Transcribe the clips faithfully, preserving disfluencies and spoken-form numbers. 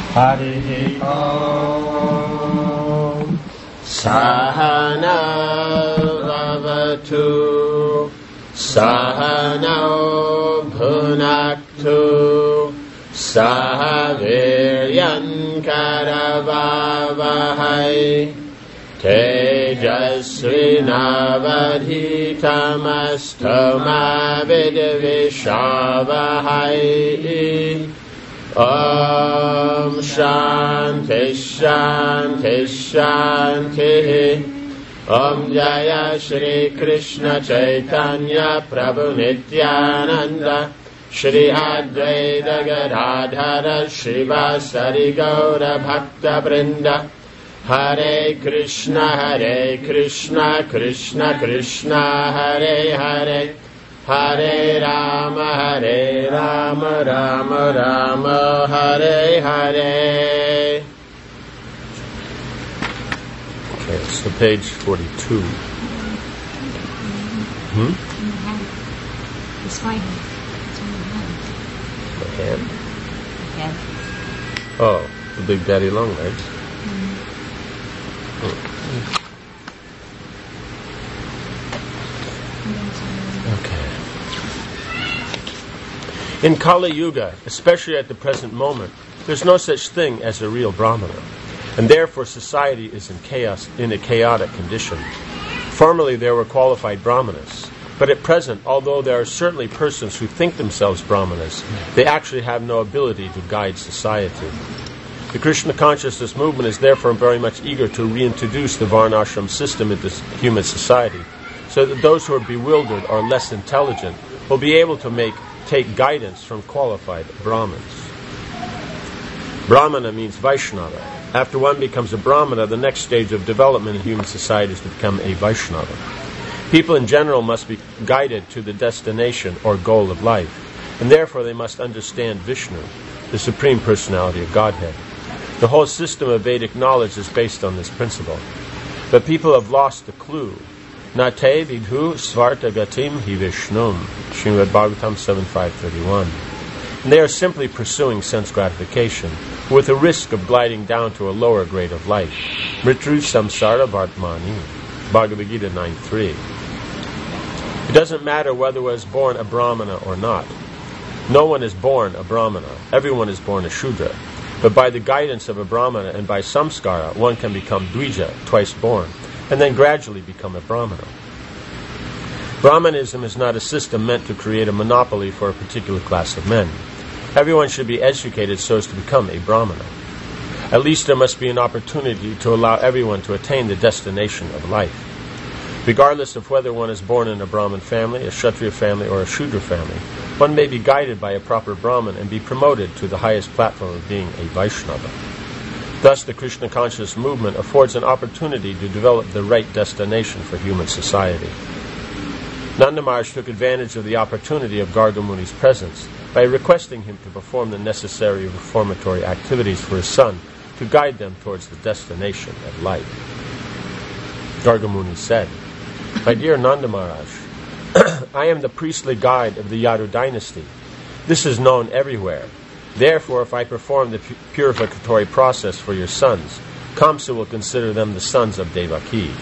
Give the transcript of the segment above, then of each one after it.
Harihi Om. Sahana Vavatu Sahana Bhunaktu Sahaviryan Karavavahai Tejasvinavadhitamastu Vidvishavahai. Om Shanti Shanti Shanti. Om Jaya Shri Krishna Chaitanya Prabhu Nityananda Shri Advaita Gadadhara Shivasari Gaura Bhakta Vrinda. Hare Krishna Hare Krishna Krishna Krishna Hare Hare Hare Rama Hare Rama Rama Rama Hare Hare. Okay, so page forty-two. Hmm? It's my hand. It's my hand. My hand? Yeah. Oh, the big daddy long legs. Mm-hmm. Okay. In Kali Yuga, especially at the present moment, there's no such thing as a real Brahmana, and therefore society is in chaos, in a chaotic condition. Formerly there were qualified Brahmanas, but at present, although there are certainly persons who think themselves Brahmanas, they actually have no ability to guide society. The Krishna consciousness movement is therefore very much eager to reintroduce the Varnashram system into human society, so that those who are bewildered or less intelligent will be able to make take guidance from qualified Brahmins. Brahmana means Vaishnava. After one becomes a Brahmana, the next stage of development in human society is to become a Vaishnava. People in general must be guided to the destination or goal of life, and therefore they must understand Vishnu, the Supreme Personality of Godhead. The whole system of Vedic knowledge is based on this principle. But people have lost the clue. Nate vidhu svarta gatim hi Vishnum, Srimad Bhagavatam seven five thirty-one. And they are simply pursuing sense gratification, with the risk of gliding down to a lower grade of life. Mritru samsara vartmani, Bhagavad Gita nine three. It doesn't matter whether one is born a Brahmana or not. No one is born a Brahmana. Everyone is born a Shudra. But by the guidance of a Brahmana and by samskara, one can become Dvija, twice born, and then gradually become a Brahmana. Brahmanism is not a system meant to create a monopoly for a particular class of men. Everyone should be educated so as to become a Brahmana. At least there must be an opportunity to allow everyone to attain the destination of life. Regardless of whether one is born in a Brahmin family, a Kshatriya family, or a Shudra family, one may be guided by a proper Brahmin and be promoted to the highest platform of being a Vaishnava. Thus, the Krishna conscious movement affords an opportunity to develop the right destination for human society. Nanda Maharaj took advantage of the opportunity of Garga Muni's presence by requesting him to perform the necessary reformatory activities for his son to guide them towards the destination of life. Garga Muni said, "My dear Nanda Maharaj, I am the priestly guide of the Yadu dynasty. This is known everywhere. Therefore, if I perform the pu- purificatory process for your sons, Kamsa will consider them the sons of Devaki.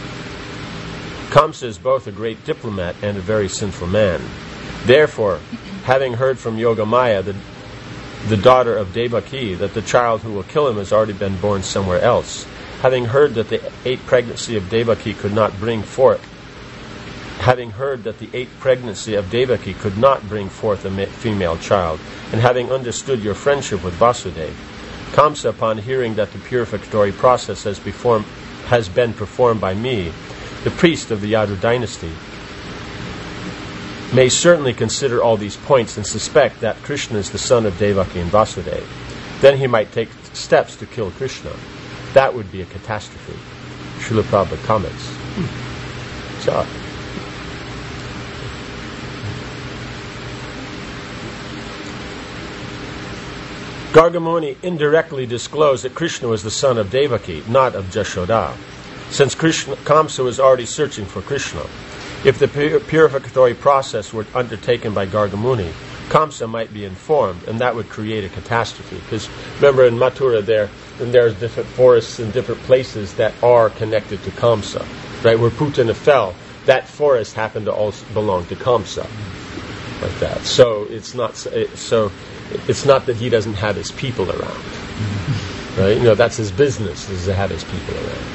Kamsa is both a great diplomat and a very sinful man. Therefore, having heard from Yogamaya, the, the daughter of Devaki, that the child who will kill him has already been born somewhere else, having heard that the eighth pregnancy of Devaki could not bring forth, having heard that the eighth pregnancy of Devaki could not bring forth a ma- female child, and having understood your friendship with Vasudeva, Kamsa, upon hearing that the purificatory process has, perform, has been performed by me, the priest of the Yadu dynasty, may certainly consider all these points and suspect that Krishna is the son of Devaki and Vasudeva. Then he might take steps to kill Krishna. That would be a catastrophe." Srila Prabhupada comments. Hmm. So, Garga Muni indirectly disclosed that Krishna was the son of Devaki, not of Jashoda, since Krishna, Kamsa was already searching for Krishna. If the pur- purificatory process were undertaken by Garga Muni, Kamsa might be informed, and that would create a catastrophe. Because remember in Mathura there, and there's different forests in different places that are connected to Kamsa, right? Where Putana fell, that forest happened to also belong to Kamsa, like that. So it's not so it's not that he doesn't have his people around, right? You know, that's his business, is to have his people around.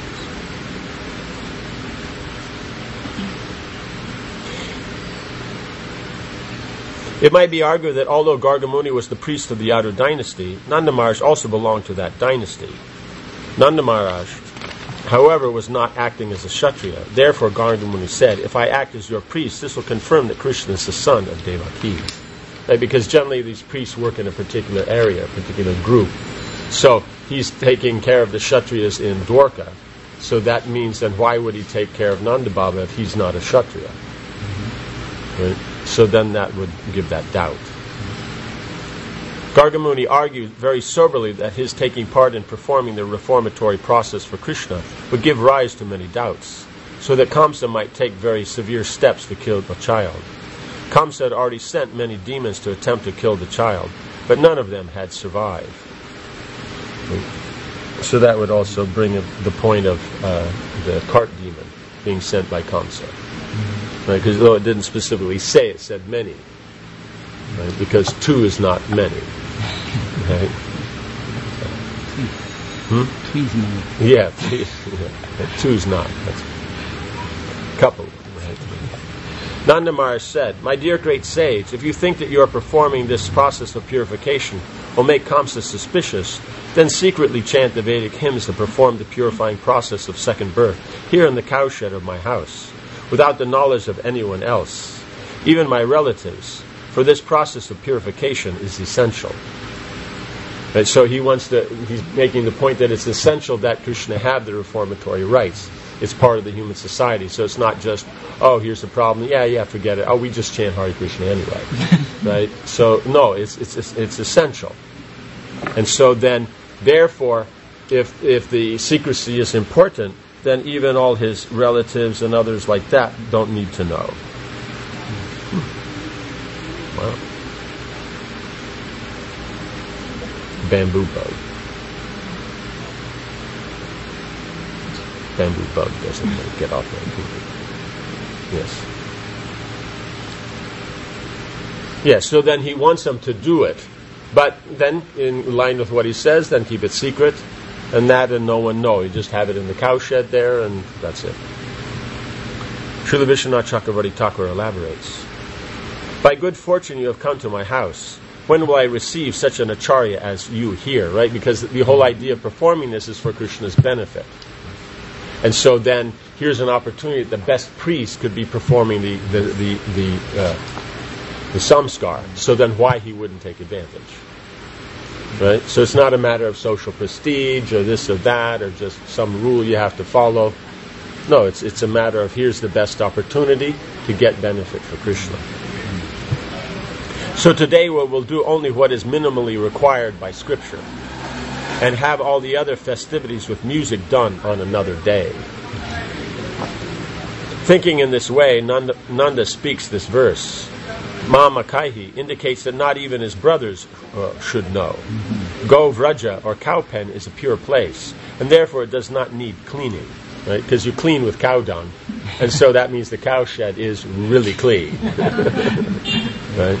It might be argued that although Gargamuni was the priest of the Yadu dynasty, Nanda Maharaj also belonged to that dynasty. Nanda Maharaj, however, was not acting as a Kshatriya. Therefore, Gargamuni said, if I act as your priest, this will confirm that Krishna is the son of Devaki. Right? Because generally these priests work in a particular area, a particular group. So he's taking care of the Kshatriyas in Dwarka. So that means then why would he take care of Nanda Baba if he's not a Kshatriya? Mm-hmm. Right? So then that would give that doubt. Gargamuni argued very soberly that his taking part in performing the reformatory process for Krishna would give rise to many doubts, so that Kamsa might take very severe steps to kill the child. Kamsa had already sent many demons to attempt to kill the child, but none of them had survived. So that would also bring up the point of uh, the cart demon being sent by Kamsa. Right, because though it didn't specifically say, it said many. Right, because two is not many. Right? Hmm? Two's many. Yeah, three, yeah, two's not. That's a couple. Right? Nanda Maharaj said, my dear great sage, if you think that you are performing this process of purification will make Kamsa suspicious, then secretly chant the Vedic hymns to perform the purifying process of second birth here in the cowshed of my house, without the knowledge of anyone else, even my relatives, for this process of purification is essential. Right, so he wants to, he's making the point that it's essential that Krishna have the reformatory rites. It's part of the human society, so it's not just, oh, here's the problem, yeah, yeah, forget it, oh, we just chant Hare Krishna anyway. Right? So, no, it's, it's, it's essential. And so then, therefore, if if the secrecy is important, then even all his relatives and others like that don't need to know. Wow. Bamboo bug. Bamboo bug doesn't get off my people. Yes. Yes, so then he wants them to do it. But then, in line with what he says, then keep it secret. And that and no one know. You just have it in the cowshed there, and that's it. Srila Vishwanath Chakravarti Thakur elaborates. By good fortune you have come to my house. When will I receive such an acharya as you here, right? Because the whole idea of performing this is for Krishna's benefit. And so then, here's an opportunity that the best priest could be performing the the the, the, uh, the samskar. So then why he wouldn't take advantage? Right? So it's not a matter of social prestige or this or that or just some rule you have to follow. No, it's it's a matter of here's the best opportunity to get benefit for Krishna. So today we will do only what is minimally required by Scripture and have all the other festivities with music done on another day. Thinking in this way, Nanda, Nanda speaks this verse. Mama Kaihi indicates that not even his brothers uh, should know. Mm-hmm. Go Vraja, or cow pen, is a pure place, and therefore it does not need cleaning, right? Because you clean with cow dung, and so that means the cow shed is really clean. Right?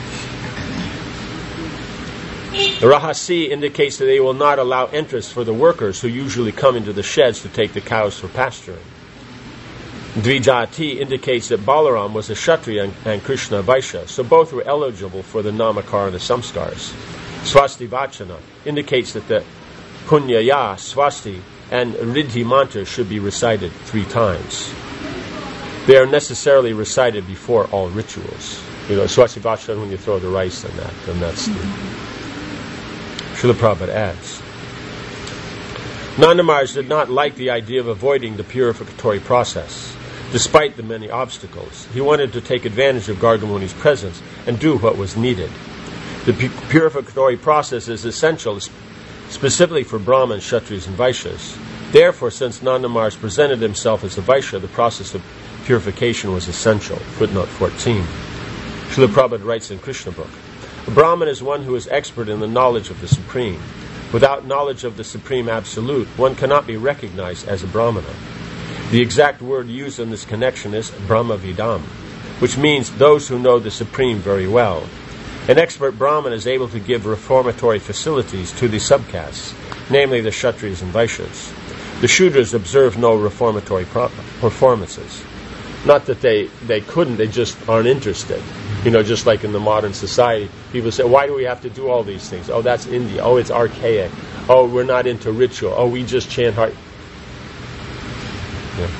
The Rahasi indicates that they will not allow entrance for the workers who usually come into the sheds to take the cows for pasturing. Dvijati indicates that Balaram was a Kshatriya and, and Krishna a Vaishya, so both were eligible for the Namakarana Samskars. Swasti Vachana indicates that the Punyaya, Swasti, and Riddhi mantras should be recited three times. They are necessarily recited before all rituals. You know, Swasti Vachana, when you throw the rice in that, then that's the... Srila Prabhupada adds. Nanda Maharaj did not like the idea of avoiding the purificatory process. Despite the many obstacles, he wanted to take advantage of Gargamuni's presence and do what was needed. The pu- purificatory process is essential, specifically for Brahmins, Kshatriyas, and Vaishyas. Therefore, since Nanda Maharaj presented himself as a Vaishya, the process of purification was essential. Footnote fourteen. Srila Prabhupada writes in Krishna book, A Brahmin is one who is expert in the knowledge of the Supreme. Without knowledge of the Supreme Absolute, one cannot be recognized as a Brahmana. The exact word used in this connection is Brahmavidam, which means those who know the Supreme very well. An expert Brahmin is able to give reformatory facilities to the subcastes, namely the Kshatriyas and Vaishyas. The Shudras observe no reformatory pro- performances. Not that they, they couldn't, they just aren't interested. You know, just like in the modern society, people say, why do we have to do all these things? Oh, that's India. Oh, it's archaic. Oh, we're not into ritual. Oh, we just chant heart. Yeah.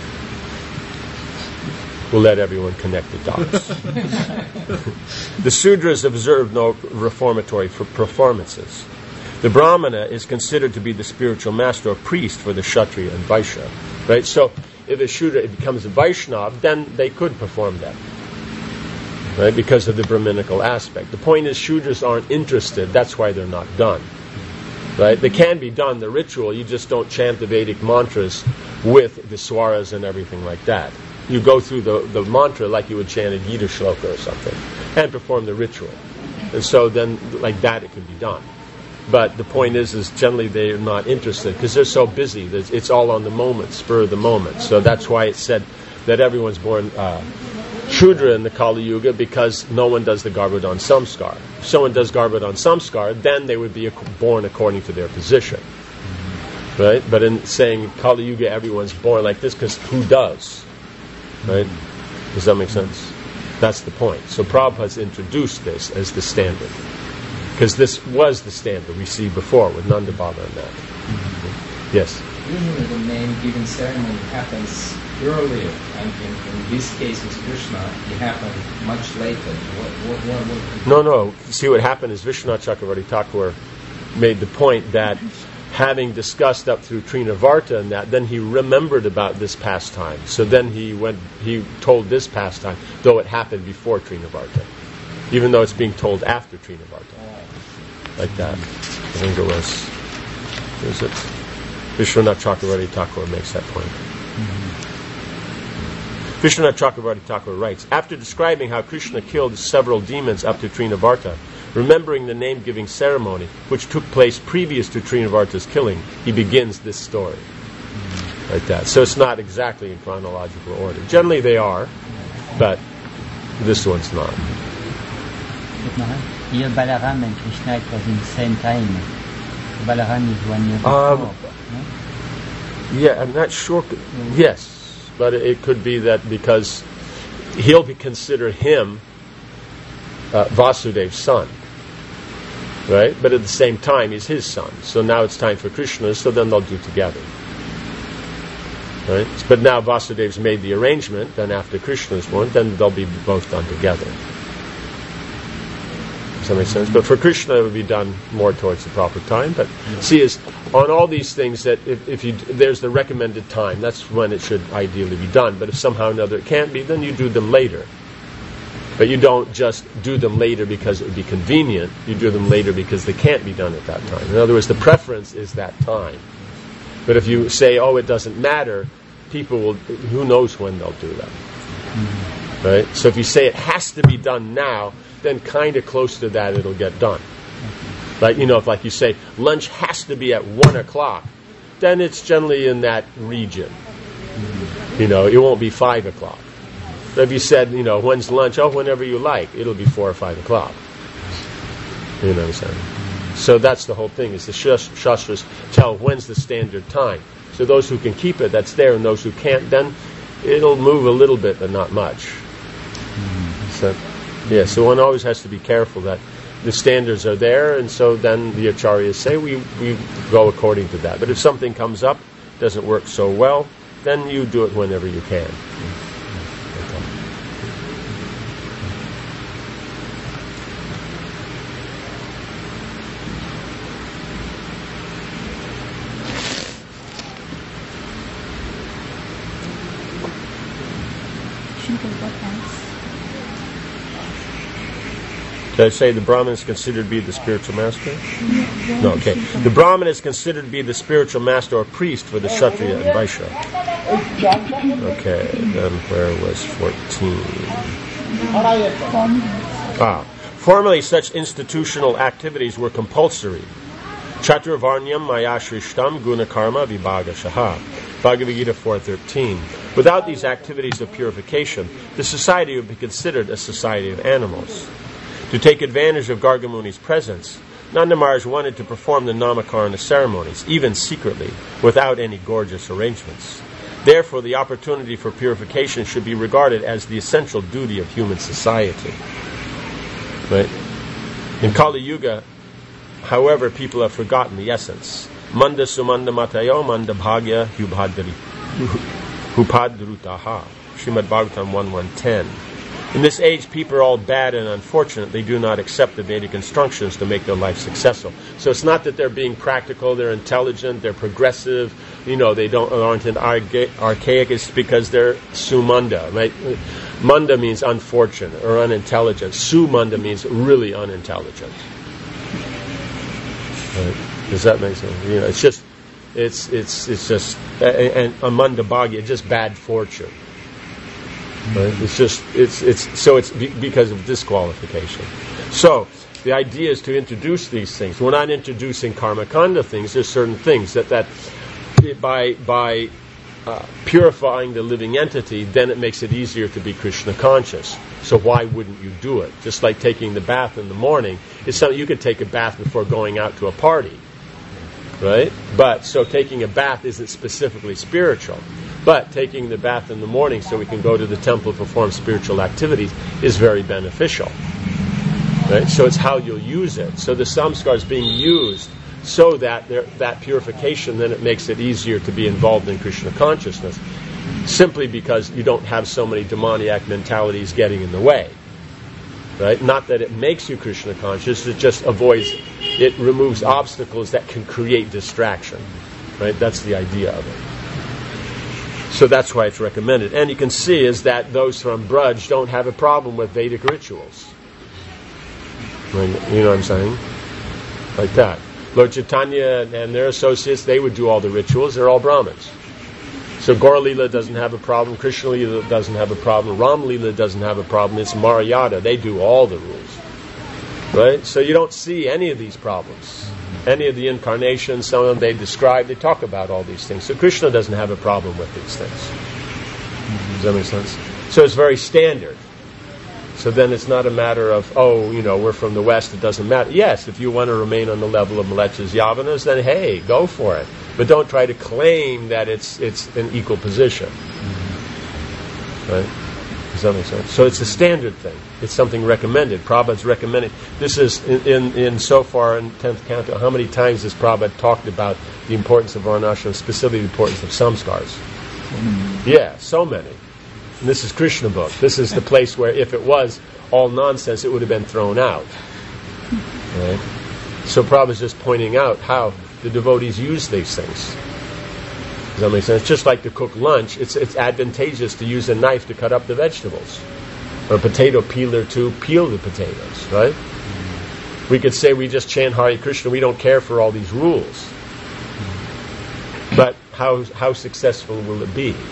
We'll let everyone connect the dots. The Sudras observe no reformatory performances. The Brahmana is considered to be the spiritual master or priest for the Kshatriya and Vaishya. Right? So, if a Shudra becomes a Vaishnava, then they could perform that. Right? Because of the Brahminical aspect. The point is, Shudras aren't interested. That's why they're not done. Right? They can be done, the ritual. You just don't chant the Vedic mantras with the swaras and everything like that. You go through the, the mantra like you would chant a Gita shloka or something and perform the ritual. And so then, like that, it can be done. But the point is, is generally they're not interested because they're so busy. It's all on the moment, spur of the moment. So that's why it's said that everyone's born uh, Shudra in the Kali Yuga, because no one does the Garbhodhan Samskar. If someone does Garbhodhan Samskar, then they would be born according to their position. Right? But in saying Kali Yuga, everyone's born like this, because who does? Right? Does that make sense? That's the point. So Prabhupada's introduced this as the standard. Because this was the standard we see before with Nanda Baba and that. Mm-hmm. Yes? Usually the name-giving ceremony happens earlier, and in, in this case with Krishna, it happened much later. What, what, what, what no, no. See, what happened is Vishwanath Chakravarti Thakur made the point that having discussed up through Trinavarta and that, then he remembered about this pastime. So then he went, he told this pastime, though it happened before Trinavarta, even though it's being told after Trinavarta. Like that. I think it was, is it? Vishwanath Chakravarti Thakur makes that point. Mm-hmm. Vishwanath Chakravarti Thakur writes, after describing how Krishna killed several demons up to Trinavarta, remembering the name-giving ceremony which took place previous to Trinavarta's killing, he begins this story. Mm-hmm. Like that. So it's not exactly in chronological order. Generally they are, but this one's not. Here Balaram and Krishna, it was in the same time. Balaram is one year before. Um, no? Yeah, I'm not sure. Yes, but it could be that because he'll be consider him uh, Vasudev's son, right? But at the same time, he's his son. So now it's time for Krishna, so then they'll do together. Right? But now Vasudev's made the arrangement, then after Krishna's born, then they'll be both done together. Does that make sense? But for Krishna, it would be done more towards the proper time. But see, is on all these things that if, if you there's the recommended time, that's when it should ideally be done. But if somehow or another it can't be, then you do them later. But you don't just do them later because it would be convenient. You do them later because they can't be done at that time. In other words, the preference is that time. But if you say, oh, it doesn't matter, people will, who knows when they'll do that. Mm-hmm. Right? So if you say it has to be done now, then kind of close to that it'll get done. Mm-hmm. Like, you know, if like you say, lunch has to be at one o'clock, then it's generally in that region. Mm-hmm. You know, it won't be five o'clock. But if you said, you know, when's lunch? Oh, whenever you like. It'll be four or five o'clock. You know what I'm saying? So that's the whole thing, is the Shastras tell when's the standard time. So those who can keep it, that's there, and those who can't, then it'll move a little bit, but not much. Mm-hmm. So, yeah, so one always has to be careful that the standards are there, and so then the acharyas say we, we go according to that. But if something comes up, doesn't work so well, then you do it whenever you can. Did I say the Brahmin is considered to be the spiritual master? No, okay. The Brahmin is considered to be the spiritual master or priest for the Kshatriya and Vaishya. Okay, then where was fourteen? Ah, Formerly, such institutional activities were compulsory. Chaturvarnyam maya shrishtam gunakarma vibhaga shaha. Bhagavad Gita four thirteen. Without these activities of purification, the society would be considered a society of animals. To take advantage of Gargamuni's presence, Nanda Maharaj wanted to perform the Namakarana ceremonies, even secretly, without any gorgeous arrangements. Therefore, the opportunity for purification should be regarded as the essential duty of human society. Right? In Kali Yuga, however, people have forgotten the essence. Manda sumanda matayo manda bhagya hupadrutaha. Srimad Bhagavatam one one ten. In this age, people are all bad and unfortunate. They do not accept the Vedic instructions to make their life successful. So it's not that they're being practical, they're intelligent, they're progressive, you know, they don't aren't archaic. It's because they're sumanda, right? Manda means unfortunate or unintelligent. Sumanda means really unintelligent. Right? Does that make sense? You know, it's just, it's it's it's just, and amanda bhagya, it's just bad fortune. Right? It's just, it's, it's, so it's be, because of disqualification. So, the idea is to introduce these things. We're not introducing karmakanda things. There's certain things that, that by, by uh, purifying the living entity, then it makes it easier to be Krishna conscious. So why wouldn't you do it? Just like taking the bath in the morning, it's something you could take a bath before going out to a party. Right? But, so taking a bath isn't specifically spiritual. But taking the bath in the morning so we can go to the temple to perform spiritual activities is very beneficial. Right? So it's how you'll use it. So the samskar is being used so that there, that purification, then it makes it easier to be involved in Krishna consciousness. Simply because you don't have so many demoniac mentalities getting in the way. Right? Not that it makes you Krishna conscious, it just avoids, it removes obstacles that can create distraction. Right? That's the idea of it. So that's why it's recommended. And you can see is that those from Braj don't have a problem with Vedic rituals. Right? You know what I'm saying? Like that. Lord Chaitanya and their associates, they would do all the rituals. They're all Brahmins. So Gaur Lila doesn't have a problem. Krishna Lila doesn't have a problem. Ram Lila doesn't have a problem. It's Maryada. They do all the rules. Right? So you don't see any of these problems. Any of the incarnations, some of them they describe, they talk about all these things. So Krishna doesn't have a problem with these things. Does that make sense? So it's very standard. So then it's not a matter of, oh, you know, we're from the West, it doesn't matter. Yes, if you want to remain on the level of Mlechas Yavanas, then hey, go for it. But don't try to claim that it's it's an equal position. Right? Does that make sense? So it's a standard thing. It's something recommended. Prabhupada's recommended. This is in, in, in so far in tenth canto. How many times has Prabhupada talked about the importance of Varnashram, specifically the importance of samskars? Mm-hmm. Yeah, so many. And this is Krishna book. This is the place where if it was all nonsense, it would have been thrown out. Right? So Prabhupada's just pointing out how the devotees use these things. Does that make sense? Just like to cook lunch, it's it's advantageous to use a knife to cut up the vegetables. Or a potato peeler to peel the potatoes, right? Mm-hmm. We could say we just chant Hare Krishna, we don't care for all these rules. Mm-hmm. But how how successful will it be?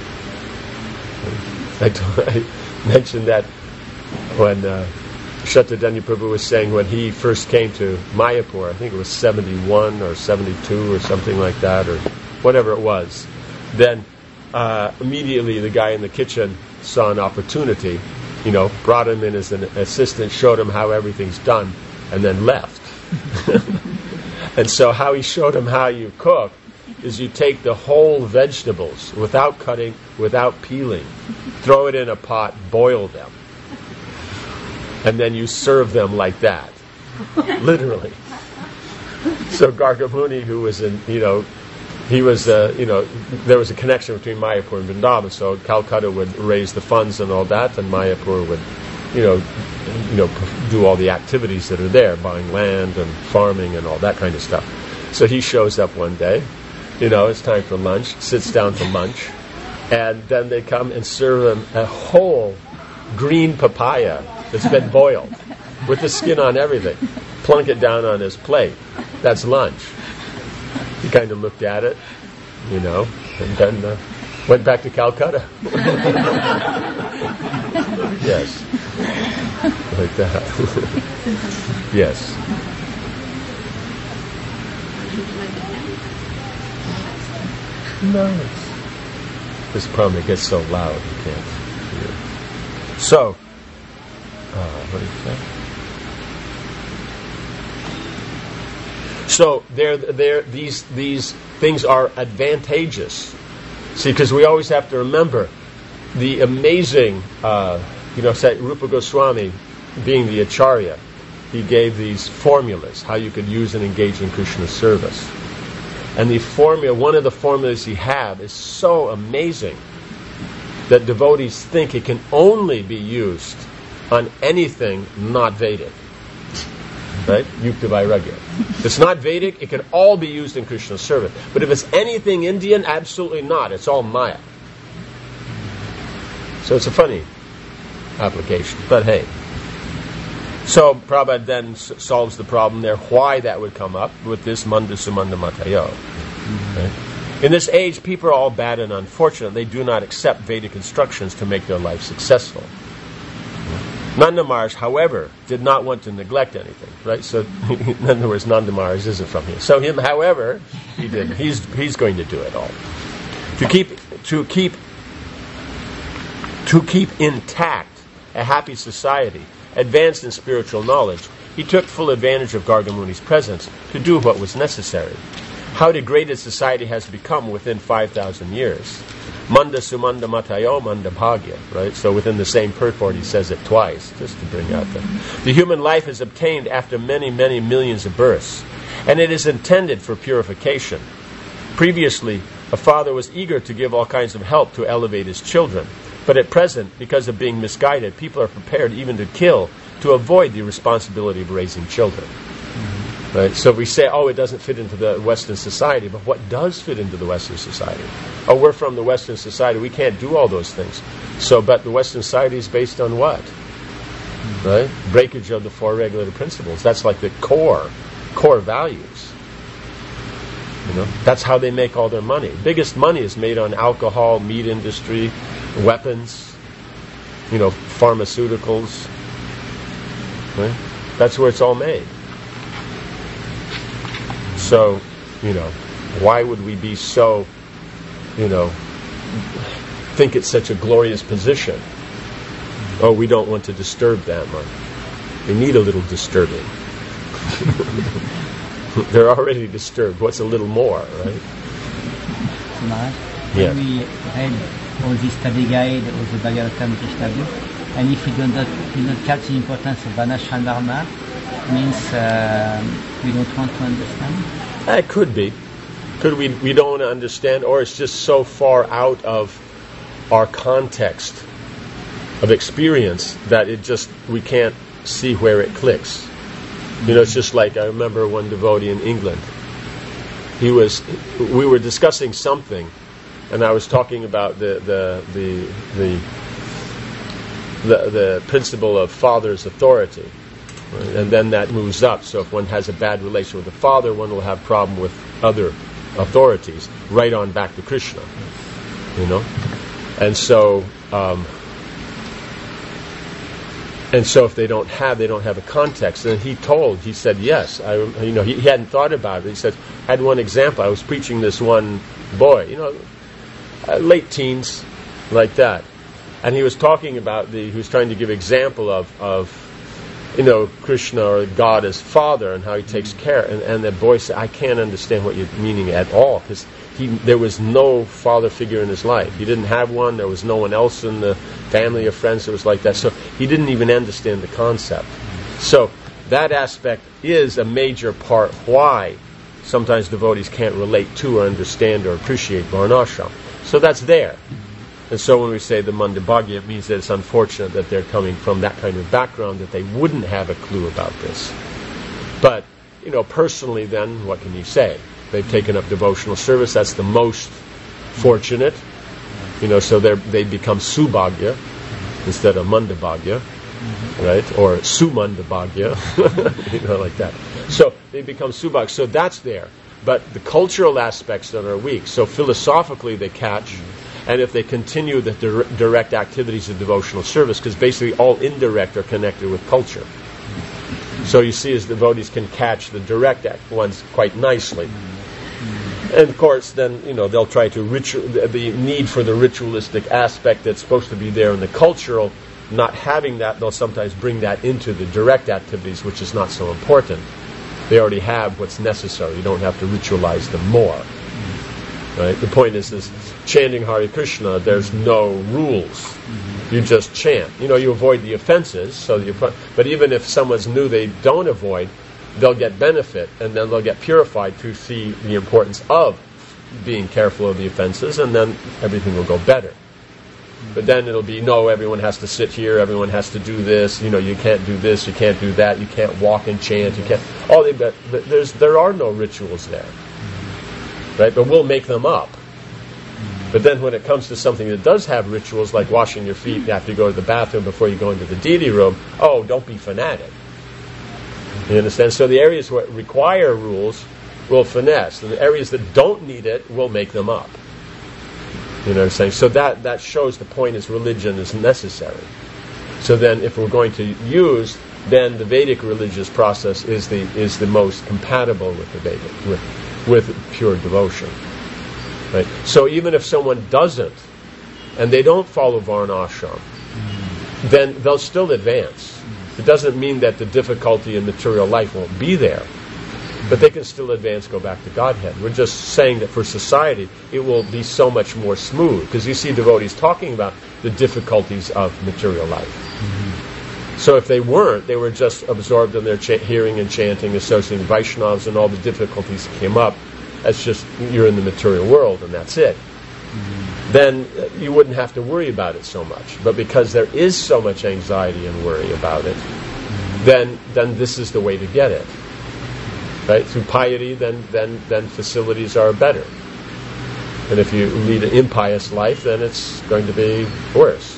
I, told, I mentioned that when uh, Shatadanya Prabhu was saying when he first came to Mayapur, I think it was seventy-one or seventy-two or something like that, or whatever it was, then uh, immediately the guy in the kitchen saw an opportunity, you know, brought him in as an assistant, showed him how everything's done, and then left. And so how he showed him how you cook is you take the whole vegetables without cutting, without peeling, throw it in a pot, boil them, and then you serve them like that. Literally. So Gargamuni, who was in, you know, he was, uh, you know, there was a connection between Mayapur and Vrindavan, so Calcutta would raise the funds and all that, and Mayapur would, you know, you know, do all the activities that are there, buying land and farming and all that kind of stuff. So he shows up one day, you know, it's time for lunch, sits down for lunch, and then they come and serve him a whole green papaya that's been boiled, with the skin on everything, plunk it down on his plate. That's lunch. He kind of looked at it, you know, and then uh, went back to Calcutta. Yes. like that. Yes. No. This problem, it gets so loud you can't hear. So, uh, what did you say? So there, there, these these things are advantageous. See, because we always have to remember the amazing, uh, you know, say Rupa Goswami, being the Acharya, he gave these formulas how you could use and engage in Krishna's service. And the formula, one of the formulas he had is so amazing that devotees think it can only be used on anything not Vedic. Right? Yukta Vairagya. If it's not Vedic, it can all be used in Krishna's service. But if it's anything Indian, absolutely not. It's all Maya. So it's a funny application. But hey. So Prabhupada then s- solves the problem there, why that would come up with this Manda Sumanda Matayo. Mm-hmm. Right? In this age, people are all bad and unfortunate. They do not accept Vedic instructions to make their life successful. Nanda Maharaj, however, did not want to neglect anything, right? So, in other words, Nanda Maharaj isn't from here. So him, however, he did. He's he's going to do it all to keep to keep to keep intact a happy society, advanced in spiritual knowledge. He took full advantage of Gargamuni's presence to do what was necessary. How degraded society has become within five thousand years. Manda Sumanda Matayo Manda Bhagya, right? So within the same purport he says it twice, just to bring out the... The human life is obtained after many, many millions of births, and it is intended for purification. Previously, a father was eager to give all kinds of help to elevate his children, but at present, because of being misguided, people are prepared even to kill to avoid the responsibility of raising children. Right? So we say, oh, it doesn't fit into the Western society, but what does fit into the Western society? Oh, we're from the Western society, we can't do all those things. So, but the Western society is based on what? Right? Breakage of the four regulative principles. That's like the core, core values. You know, that's how they make all their money. Biggest money is made on alcohol, meat industry, weapons, you know, pharmaceuticals. Right? That's where it's all made. So, you know, why would we be so, you know, think it's such a glorious position? Oh, we don't want to disturb that much. They need a little disturbing. They're already disturbed. What's a little more, right? Maharaj, Yeah. we read all this study guide, all the Bhagavatam Krishna book, and if we do not, do not catch the importance of Varnashram Dharma, means uh, we don't want to understand? It could be. Could we we don't want to understand, or it's just so far out of our context of experience that it just, we can't see where it clicks. You know, it's just like, I remember one devotee in England. He was, we were discussing something, and I was talking about the the the the the, the principle of father's authority. Right? And then that moves up. So if one has a bad relation with the father, one will have problem with other authorities, right on back to Krishna. You know? And so um, and so if they don't have they don't have a context. And he told, he said, yes, I you know, he, he hadn't thought about it. He said, I had one example. I was preaching this one boy, you know, uh, late teens, like that. And he was talking about the he was trying to give example of of you know, Krishna or God as father and how he takes care. And, and the boy said, I can't understand what you're meaning at all, because he there was no father figure in his life. He didn't have one. There was no one else in the family or friends that was like that. So he didn't even understand the concept. So that aspect is a major part why sometimes devotees can't relate to or understand or appreciate Varnashram. So that's there. And so when we say the Manda Bhagya, it means that it's unfortunate that they're coming from that kind of background, that they wouldn't have a clue about this. But, you know, personally then, what can you say? They've taken up devotional service. That's the most fortunate. You know, so they they become Subhagya instead of Manda Bhagya, right? Or Sumanda Bhagya, you know, like that. So they become Subhagya. So that's there. But the cultural aspects that are weak. So philosophically they catch. and if they continue the dir- direct activities of devotional service, because basically all indirect are connected with culture. So you see, as devotees can catch the direct act ones quite nicely. And of course, then, you know, they'll try to ritual, the, the need for the ritualistic aspect that's supposed to be there in the cultural, not having that, they'll sometimes bring that into the direct activities, which is not so important. They already have what's necessary. You don't have to ritualize them more. Right? The point is, is chanting Hare Krishna, there's no rules. You just chant. You know, you avoid the offenses, so you put, but even if someone's new they don't avoid, they'll get benefit, and then they'll get purified to see the importance of being careful of the offenses, and then everything will go better. But then it'll be, no, everyone has to sit here, everyone has to do this, you know, you can't do this, you can't do that, you can't walk and chant, you can't, all the, but, but there's, there are no rituals there. Right? But we'll make them up. But then when it comes to something that does have rituals, like washing your feet after you go to the bathroom before you go into the deity room, oh, don't be fanatic. You understand? So the areas that require rules will finesse. And the areas that don't need it will make them up. You know what I'm saying? So that, that shows the point is religion is necessary. So then if we're going to use, then the Vedic religious process is the is the most compatible with the Vedic, with with pure devotion. Right? So even if someone doesn't, and they don't follow Varnashram, then they'll still advance. It doesn't mean that the difficulty in material life won't be there, but they can still advance, go back to Godhead. We're just saying that for society, it will be so much more smooth, because you see devotees talking about the difficulties of material life. Mm-hmm. So if they weren't, they were just absorbed in their cha- hearing and chanting, associating Vaishnavas, and all the difficulties that came up. That's just, you're in the material world, and that's it. Mm-hmm. Then you wouldn't have to worry about it so much. But because there is so much anxiety and worry about it, mm-hmm. then then this is the way to get it. Right? Through piety, then, then, then facilities are better. And if you lead an impious life, then it's going to be worse.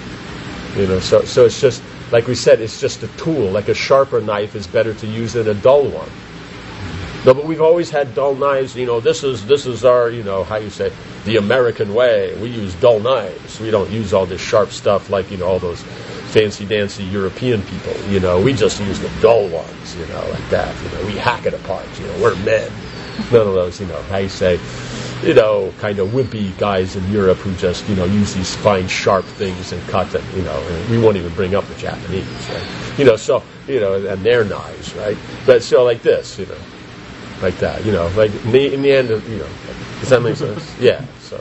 You know, so so it's just, like we said, it's just a tool. Like a sharper knife is better to use than a dull one. No, but we've always had dull knives. You know, this is this is our, you know, how you say, the American way. We use dull knives. We don't use all this sharp stuff like, you know, all those fancy-dancy European people. You know, we just use the dull ones, you know, like that. You know, we hack it apart. You know, we're men. None of those, you know, how you say, you know, kind of wimpy guys in Europe who just, you know, use these fine, sharp things and cut them, you know, and we won't even bring up the Japanese, right? You know, so, you know, and their knives, right? But so like this, you know, like that, you know, like in the, in the end, of, you know, does that make sense? Yeah, so.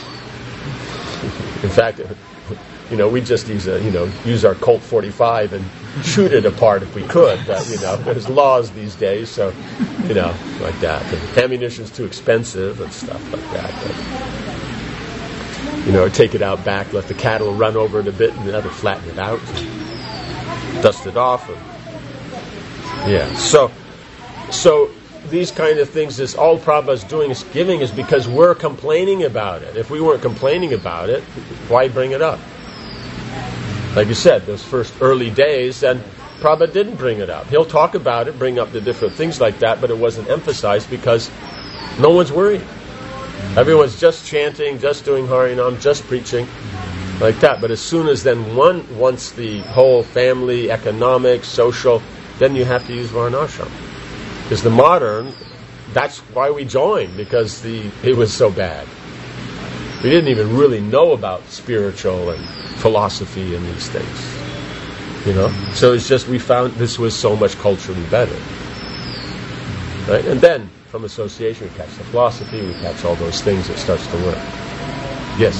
In fact, you know, we just use a, you know, use our Colt forty-five and shoot it apart if we could, but, you know, there's laws these days, so, you know, like that. And ammunition's too expensive and stuff like that. But, you know, take it out back, let the cattle run over it a bit, and then flatten it out, dust it off. And, yeah, so, so these kind of things, this all Prabhupada's doing is giving is because we're complaining about it. If we weren't complaining about it, why bring it up? Like you said, those first early days, and Prabhupada didn't bring it up. He'll talk about it, bring up the different things like that, but it wasn't emphasized because no one's worried. Everyone's just chanting, just doing Harinam, just preaching, like that. But as soon as then one wants the whole family, economic, social, then you have to use Varnashram. Because the modern, that's why we joined, because the it was so bad. We didn't even really know about spiritual and philosophy and these things, you know. So it's just we found this was so much culturally better, right? And then from association we catch the philosophy, we catch all those things. It starts to work. Yes.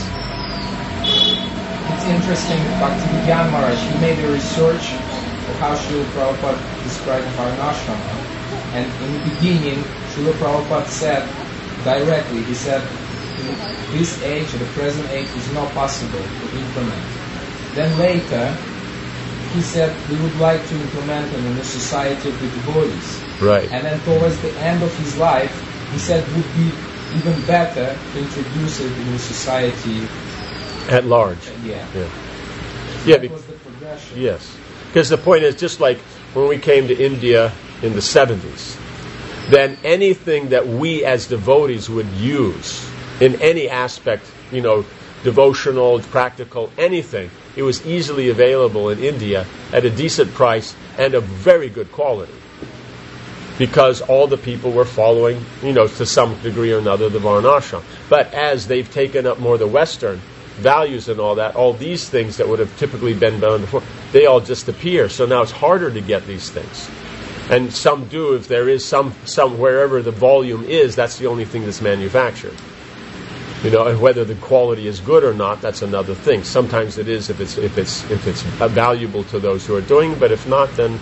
It's interesting. Bhaktivedanta Maharaj, he made a research of how Srila Prabhupada described Varnashrama, and in the beginning, Srila Prabhupada said directly, he said, in this age, the present age, is not possible to implement. Then later, he said we would like to implement it in the society of the devotees. Right. And then towards the end of his life, he said it would be even better to introduce it in the society at large. Yeah. Yeah. So yeah that be- was the progression. Yes. Because the point is, just like when we came to India in the seventies, then anything that we as devotees would use in any aspect, you know, devotional, practical, anything. It was easily available in India at a decent price and of very good quality, because all the people were following, you know, to some degree or another, the Varnashram. But as they've taken up more the Western values and all that, all these things that would have typically been done before, they all disappear. So now it's harder to get these things. And some do, if there is some, some wherever the volume is, that's the only thing that's manufactured. You know, and whether the quality is good or not, that's another thing. Sometimes it is if it's if it's if it's valuable to those who are doing it, but if not, then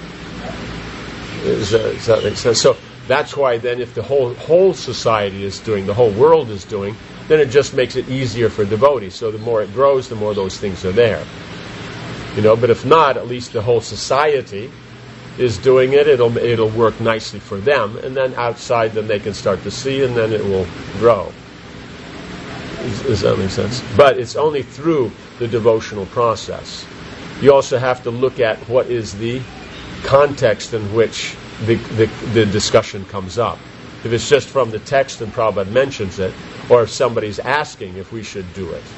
is that, does that make sense? So that's why then, if the whole whole society is doing, the whole world is doing, then it just makes it easier for devotees. So the more it grows, the more those things are there. You know, but if not, at least the whole society is doing it. It'll it'll work nicely for them, and then outside, then they can start to see, and then it will grow. Does, does that make sense? But it's only through the devotional process. You also have to look at what is the context in which the, the the discussion comes up. If it's just from the text and Prabhupada mentions it, or if somebody's asking if we should do it.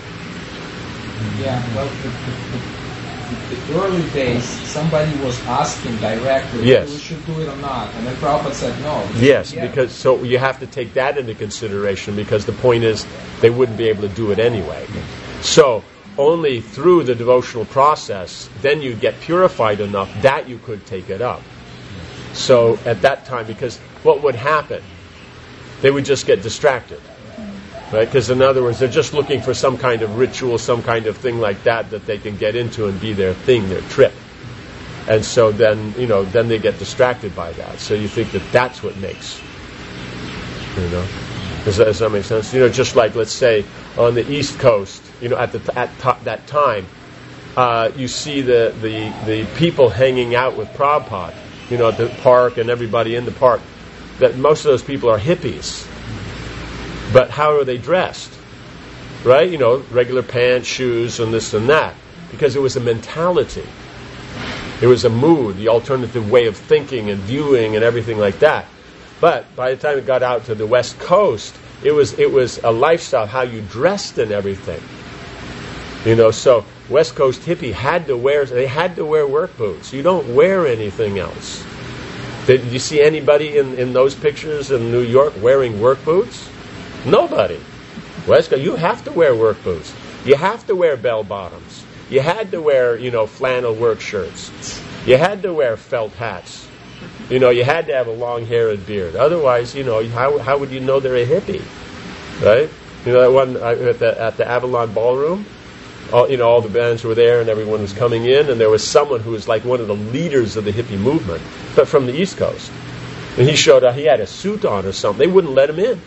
Yeah, well, the, the, the, the early days, somebody was asking directly yes. if we should do it or not, and then Prabhupada said no. Yes, yeah. because so you have to take that into consideration, because the point is they wouldn't be able to do it anyway. So only through the devotional process, then you get purified enough that you could take it up. So at that time, because what would happen? They would just get distracted. Right? Because in other words, they're just looking for some kind of ritual, some kind of thing like that that they can get into and be their thing, their trip. And so then, you know, then they get distracted by that. So you think that that's what makes, you know, does that, does that make sense? You know, just like, let's say, on the East Coast, you know, at the at t- that time, uh, you see the, the, the people hanging out with Prabhupada, you know, at the park and everybody in the park, that most of those people are hippies. But how are they dressed? Right? You know, regular pants, shoes, and this and that. Because it was a mentality. It was a mood, the alternative way of thinking and viewing and everything like that. But by the time it got out to the West Coast, it was it was a lifestyle, how you dressed and everything. You know, so West Coast hippie had to wear, they had to wear work boots. You don't wear anything else. Did you see anybody in, in those pictures in New York wearing work boots? Nobody. West Coast, you have to wear work boots. You have to wear bell bottoms. You had to wear, you know, flannel work shirts. You had to wear felt hats. You know, you had to have a long hair and beard. Otherwise, you know, how how would you know they're a hippie, right? You know that one at the at the Avalon Ballroom. All, you know, all the bands were there and everyone was coming in, and there was someone who was like one of the leaders of the hippie movement, but from the East Coast. And he showed up, he had a suit on or something. They wouldn't let him in.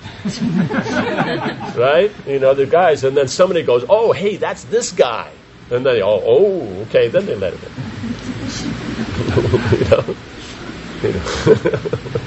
Right? You know, the guys. And then somebody goes, oh, hey, that's this guy. And then they all, oh, okay. Then they let him in. you know? You know?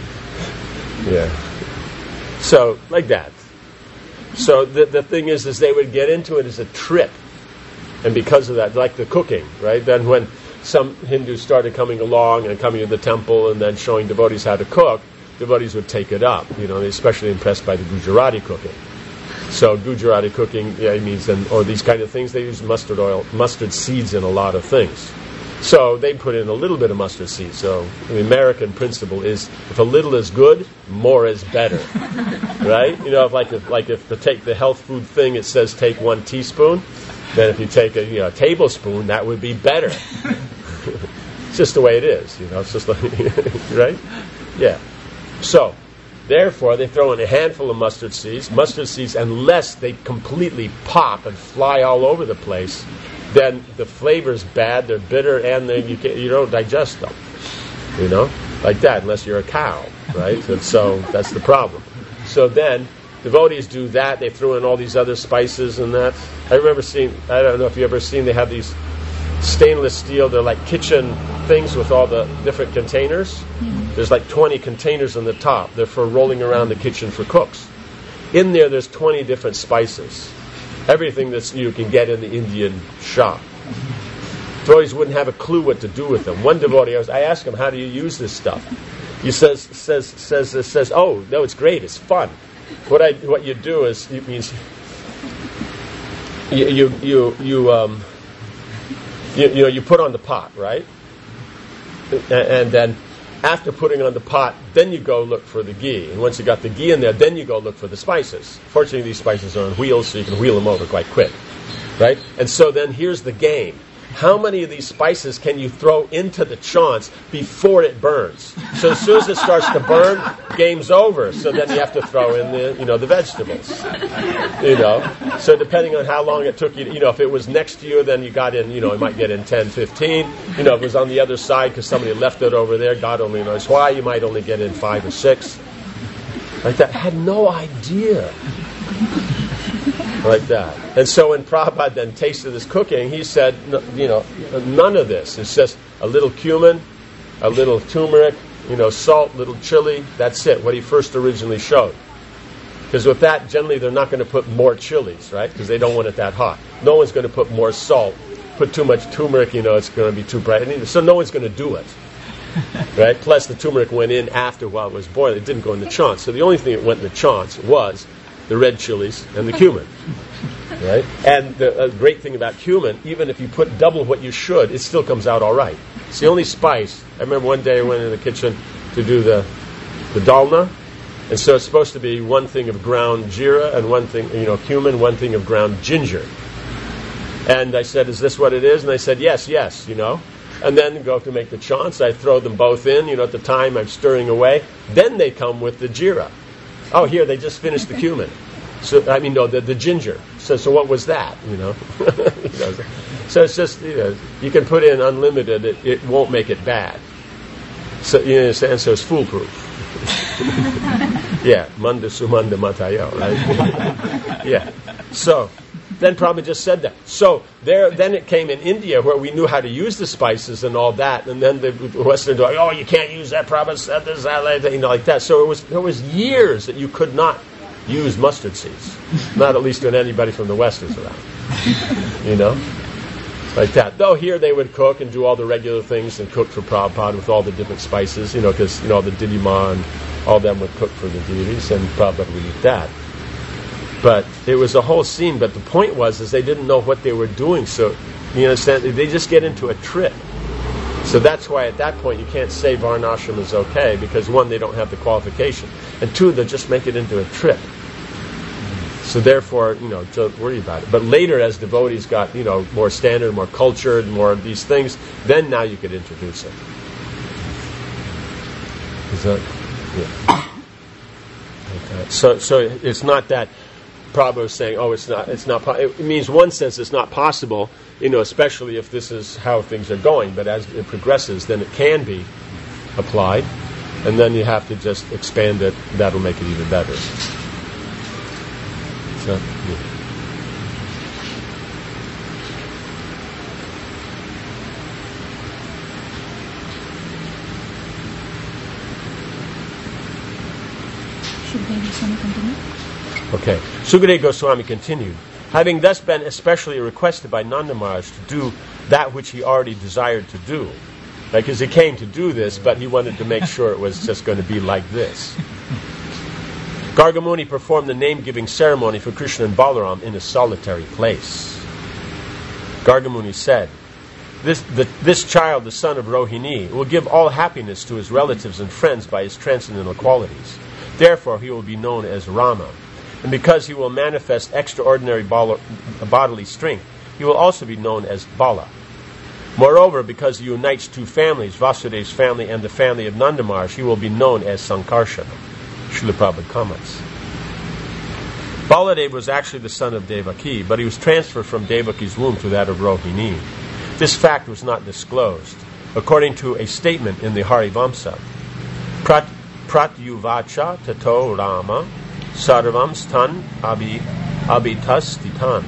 Yeah. So, like that. So the the thing is, is they would get into it as a trip. And because of that, like the cooking, right? Then when some Hindus started coming along and coming to the temple and then showing devotees how to cook, devotees would take it up. You know, they're especially impressed by the Gujarati cooking. So Gujarati cooking, yeah, it means, and, or these kind of things, they use mustard oil, mustard seeds in a lot of things. So they put in a little bit of mustard seeds. So the American principle is, if a little is good, more is better. Right? You know, if like if, like if to take the health food thing, it says take one teaspoon. Then if you take a you know, tablespoon, that would be better. It's just the way it is, you know. It's just like, right? Yeah. So, therefore, they throw in a handful of mustard seeds. Mustard seeds, unless they completely pop and fly all over the place, then the flavor's bad, they're bitter, and then you can't, you don't digest them. You know, like that, unless you're a cow, right? And so that's the problem. So then, devotees do that. They throw in all these other spices and that. I remember seeing, I don't know if you've ever seen, they have these stainless steel, they're like kitchen things with all the different containers. Mm-hmm. There's like twenty containers on the top. They're for rolling around the kitchen for cooks. In there, there's twenty different spices. Everything that you can get in the Indian shop. Devotees wouldn't have a clue what to do with them. One devotee, I, was, I asked him, how do you use this stuff? He says, says, says, says, says, oh, no, it's great, it's fun. What I, what you do is, it means, you you you you, um, you you know you put on the pot, right? And, and then after putting on the pot, then you go look for the ghee. And once you got the ghee in there, then you go look for the spices. Fortunately, these spices are on wheels, so you can wheel them over quite quick, right? And so then here's the game. How many of these spices can you throw into the chaunce before it burns? So as soon as it starts to burn, game's over. So then you have to throw in the, you know, the vegetables. You know, so depending on how long it took you, to, you know, if it was next to you, then you got in, you know, you might get in ten, fifteen. You know, if it was on the other side because somebody left it over there, God only knows why, you might only get in five or six. Like that. I had no idea. Like that. And so when Prabhupada then tasted this cooking, he said, you know, none of this. It's just a little cumin, a little turmeric, you know, salt, little chili. That's it, what he first originally showed. Because with that, generally, they're not going to put more chilies, right? Because they don't want it that hot. No one's going to put more salt. Put too much turmeric, you know, it's going to be too bright. So no one's going to do it. Right? Plus, the turmeric went in after while it was boiling. It didn't go in the chaunce. So the only thing that went in the chaunce was the red chilies and the cumin, right? And the uh, great thing about cumin, even if you put double what you should, it still comes out all right. It's the only spice. I remember one day I went in the kitchen to do the the dalna, and so it's supposed to be one thing of ground jeera and one thing, you know, cumin, one thing of ground ginger. And I said, "Is this what it is?" And they said, "Yes, yes," you know. And then go to make the chaunce. I throw them both in. You know, at the time I'm stirring away. Then they come with the jeera. Oh, here, they just finished the cumin. So I mean, no, the, the ginger. So, so what was that, you know? you know? So it's just, you know, you can put in unlimited, it, it won't make it bad. So, you understand? So it's foolproof. Yeah, manda sumanda matayo, right? Yeah. So, then Prabhupada just said that. So, there, then it came in India where we knew how to use the spices and all that, and then the Western like, oh, you can't use that, Prabhupada said this, that, you know, like that. So it was, it was years that you could not use mustard seeds. Not at least when anybody from the West is around. You know? Like that. Though here they would cook and do all the regular things and cook for Prabhupada with all the different spices, you know, because, you know, the Didima and all them would cook for the deities, and Prabhupada would eat that. But it was a whole scene. But the point was, is they didn't know what they were doing. So, you understand, they just get into a trip. So that's why at that point you can't say Varnashram is okay, because one, they don't have the qualification, and two, they'll just make it into a trip. So therefore, you know, don't worry about it. But later, as devotees got, you know, more standard, more cultured, more of these things, then now you could introduce it. Is that, yeah. Okay. So, so it's not that Prabhupada is saying, oh, it's not, it's not, it means one sense it's not possible, you know, especially if this is how things are going, but as it progresses, then it can be applied, and then you have to just expand it, that'll make it even better. So, yeah. Shukadeva Goswami continue? Okay. Sukadeva Goswami continued. Having thus been especially requested by Nanda Maharaj to do that which he already desired to do, because he came to do this, but he wanted to make sure it was just going to be like this. Gargamuni performed the name-giving ceremony for Krishna and Balaram in a solitary place. Gargamuni said, this, the, this child, the son of Rohini, will give all happiness to his relatives and friends by his transcendental qualities. Therefore, he will be known as Rama. And because he will manifest extraordinary bala, bodily strength, he will also be known as Bala. Moreover, because he unites two families, Vasudev's family and the family of Nanda Maharaj, he will be known as Sankarsana. Srila Prabhupada comments. Baladev was actually the son of Devaki, but he was transferred from Devaki's womb to that of Rohini. This fact was not disclosed, according to a statement in the Harivamsa. Prat, Pratyuvacha tato Rama sarvam stan abitas titan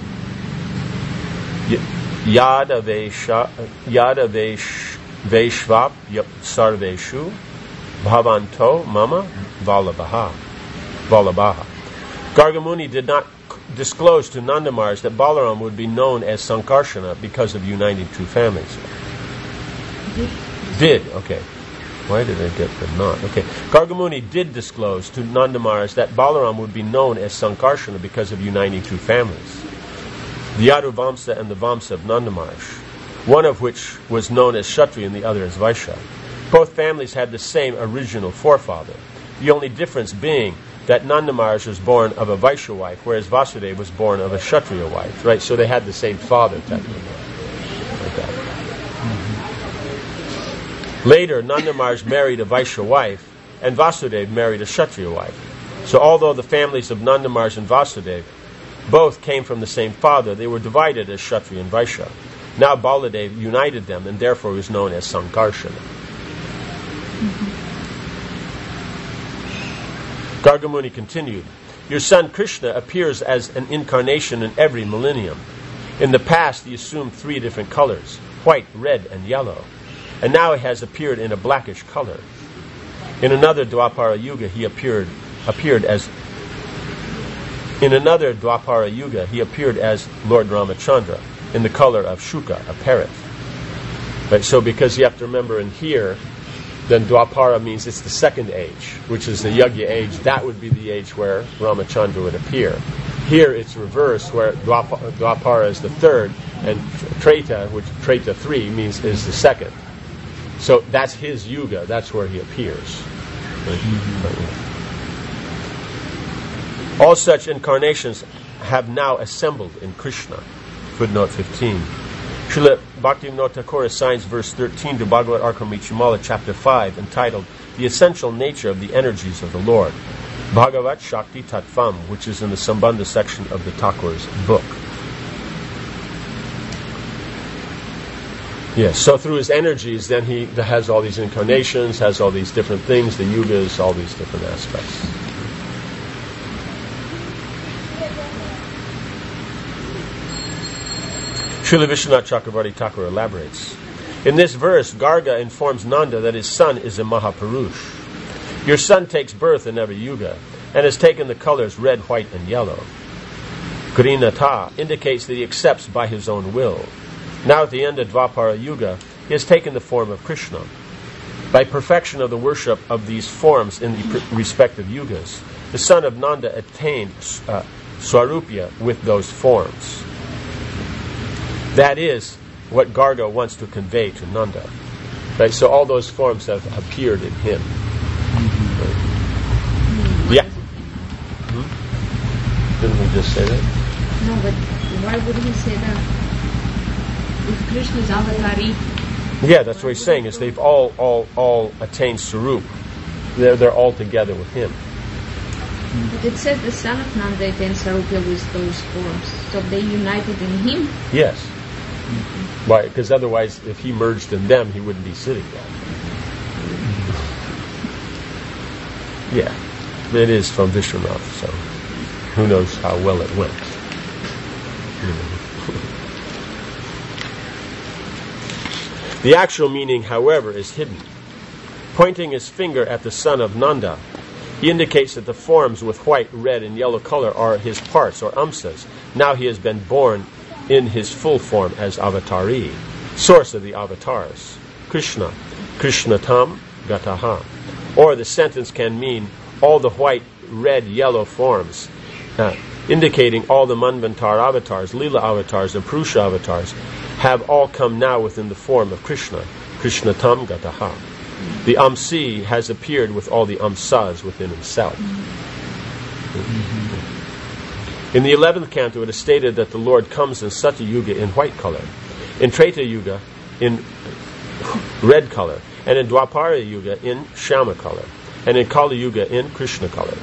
yada veshvap sarveshu bhavanto mama Vallabha. Vallabha. Gargamuni did not disclose to Nanda Maharaj that Balaram would be known as Sankarsana because of uniting two families. Did. Did, okay. Why did I get the not? Okay. Gargamuni did disclose to Nanda Maharaj that Balaram would be known as Sankarsana because of uniting two families. the Yadu Vamsa and the Vamsa of Nandamarsh, one of which was known as Kshatriya and the other as Vaishya. Both families had the same original forefather, the only difference being that Nandamarsh was born of a Vaishya wife, whereas Vasudeva was born of a Kshatriya wife, right? So they had the same father, technically. Like that. Mm-hmm. Later, Nandamarsh married a Vaishya wife, and Vasudeva married a Kshatriya wife. So although the families of Nandamarsh and Vasudeva both came from the same father, they were divided as Kshatriya and Vaishya. Now Baladev united them, and therefore was known as Sankarshana. Mm-hmm. Gargamuni continued, your son Krishna appears as an incarnation in every millennium. In the past he assumed three different colors, white, red, and yellow, and now he has appeared in a blackish color. In another Dwapara Yuga he appeared appeared as in another Dwapara Yuga he appeared as Lord Ramachandra in the color of Shuka, a parrot. Right, so because you have to remember in here, then Dwapara means it's the second age, which is the Yagya age. That would be the age where Ramachandra would appear. Here it's reversed, where Dwapara, Dwapara is the third, and Treta, which Treta three means is the second. So that's his Yuga. That's where he appears. Mm-hmm. All such incarnations have now assembled in Krishna. Footnote fifteen. Srila Bhaktivinoda Thakur assigns verse thirteen to Bhagavad Arkamichamala, chapter five, entitled The Essential Nature of the Energies of the Lord, Bhagavat Shakti Tattvam, which is in the Sambandha section of the Thakur's book. Yes, so through his energies, then he has all these incarnations, has all these different things, the yugas, all these different aspects. Srila Vishwanath Chakravarti Thakur elaborates. In this verse, Garga informs Nanda that his son is a Mahapurush. Your son takes birth in every yuga and has taken the colors red, white, and yellow. Grinata indicates that he accepts by his own will. Now at the end of Dvapara Yuga, he has taken the form of Krishna. By perfection of the worship of these forms in the respective yugas, the son of Nanda attained uh, Swarupya with those forms. That is what Garga wants to convey to Nanda. Right? So all those forms have appeared in him. Mm-hmm. Yeah? Hmm? Didn't we just say that? No, but why would he say that? If Krishna is avatari. Yeah, that's what he's saying, is they've all all all attained Sarup. They're they're all together with him. But it says the son of Nanda attained Sarupya with those forms. So they united in him? Yes. Mm-hmm. Why? Because otherwise, if he merged in them, he wouldn't be sitting there. Yeah. It is from Vishwanath, so who knows how well it went. The actual meaning, however, is hidden. Pointing his finger at the son of Nanda, he indicates that the forms with white, red, and yellow color are his parts, or amsas. Now he has been born in his full form as Avatari, source of the avatars. Krishna, Krishnatam Gataha. Or the sentence can mean all the white, red, yellow forms, uh, indicating all the Manvantar avatars, Leela avatars, and Purusha avatars, have all come now within the form of Krishna, Krishnatam Gataha. The Amsi has appeared with all the Amsas within himself. Mm-hmm. In the eleventh canto, it is stated that the Lord comes in Satya Yuga in white color, in Treta Yuga in red color, and in Dwapara Yuga in Shama color, and in Kali Yuga in Krishna color.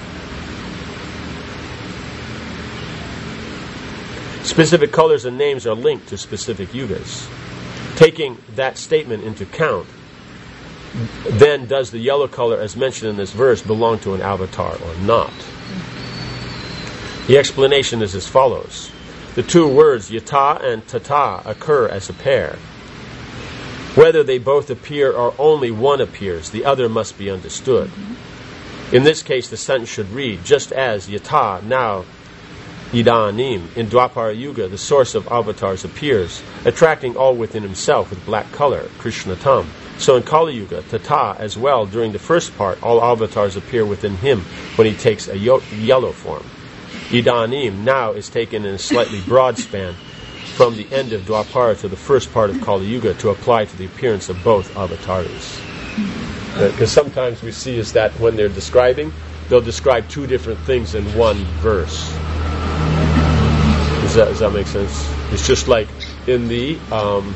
Specific colors and names are linked to specific yugas. Taking that statement into account, then does the yellow color as mentioned in this verse belong to an avatar or not? The explanation is as follows. The two words yata and tata occur as a pair. Whether they both appear or only one appears, the other must be understood. In this case, the sentence should read, just as yata, now Idanim, in Dwapara Yuga, the source of avatars appears, attracting all within himself with black color, Krishnatam. So in Kali Yuga, Tata, as well, during the first part, all avatars appear within him when he takes a yo- yellow form. Idanim now is taken in a slightly broad span, from the end of Dwapara to the first part of Kali Yuga to apply to the appearance of both avatars. Because uh, sometimes we see is that when they're describing, they'll describe two different things in one verse. Does that, does that make sense? It's just like in the, um,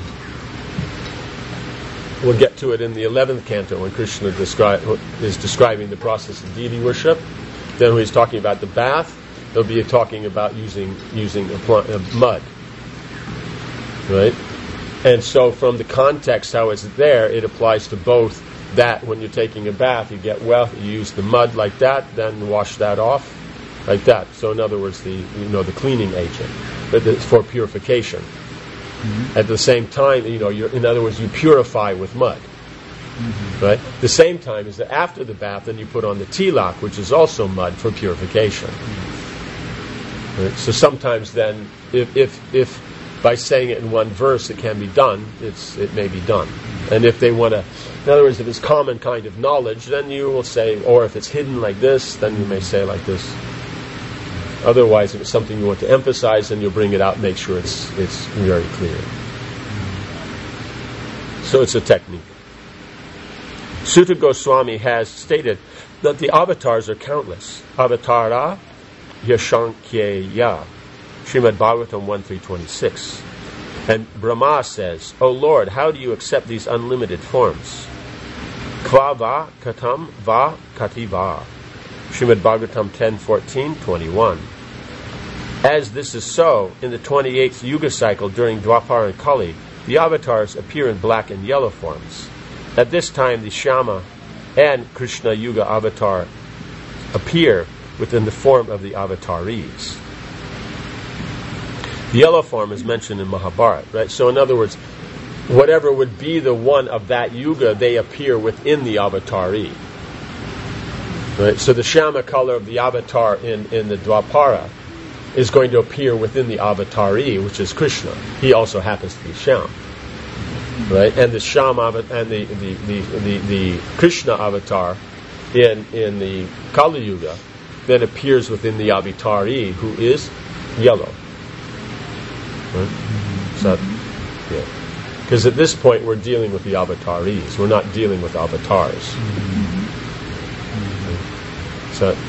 we'll get to it in the eleventh canto when Krishna descri- is describing the process of deity worship. Then when he's talking about the bath, he'll be talking about using using a pl- uh, mud. Right? And so from the context how it's there, it applies to both that when you're taking a bath, you get wet, you use the mud like that, then wash that off like that. So in other words, the you know the cleaning agent, but it's for purification. Mm-hmm. At the same time, you know, you're, in other words, you purify with mud. Mm-hmm. Right? The same time is that after the bath, then you put on the tilak, which is also mud for purification. Mm-hmm. Right? So sometimes then, if if if by saying it in one verse it can be done, it's it may be done. And if they want to, in other words, if it's common kind of knowledge, then you will say, or if it's hidden like this, then you may say like this. Otherwise, if it's something you want to emphasize, then you'll bring it out and make sure it's it's very clear. So it's a technique. Sutta Goswami has stated that the avatars are countless. Avatara Yashankyeya, Srimad Bhagavatam one three twenty-six. And Brahma says, O Lord, how do you accept these unlimited forms? Kva va katam va kativa. Srimad Bhagavatam ten fourteen twenty-one. As this is so, in the twenty-eighth Yuga cycle during Dwapara and Kali, the avatars appear in black and yellow forms. At this time, the Shyama and Krishna Yuga avatar appear within the form of the avataris. The yellow form is mentioned in Mahabharata, right? So in other words, whatever would be the one of that yuga, they appear within the avatari. Right? So the Shyama color of the avatar in, in the Dwapara is going to appear within the avatari, which is Krishna. He also happens to be Shyam. Right? And the Shyam and the, the, the, the, the Krishna avatar in, in the Kali Yuga then appears within the avatari, who is yellow. Right? So, yeah. Because at this point we're dealing with the avataris. We're not dealing with avatars. So, yeah.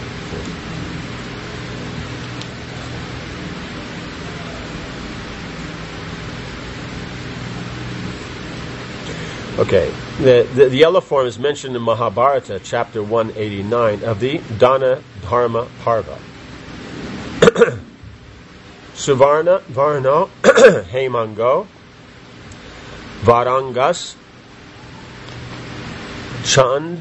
Okay, the, the, the yellow form is mentioned in Mahabharata, chapter one eighty-nine, of the Dana Dharma Parva. Suvarna Varno Hemango Varangas Chand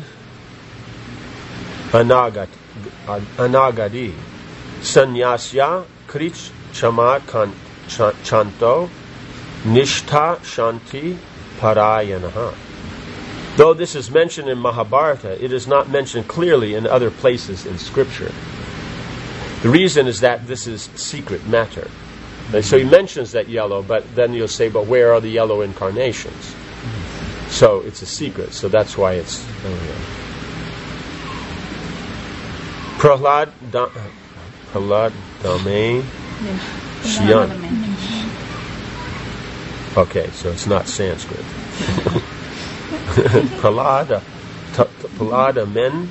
Anagat Anagadi Sanyasya Krich Chama Chanto Nishtha Shanti Parayanaha. Though this is mentioned in Mahabharata, it is not mentioned clearly in other places in Scripture. The reason is that this is secret matter. So he mentions that yellow, but then you'll say, but where are the yellow incarnations? So it's a secret, so that's why it's... Oh yeah. Prahlad da, Prahlad Dame Shyan. Okay, so it's not Sanskrit. Prahlada, Prahlada men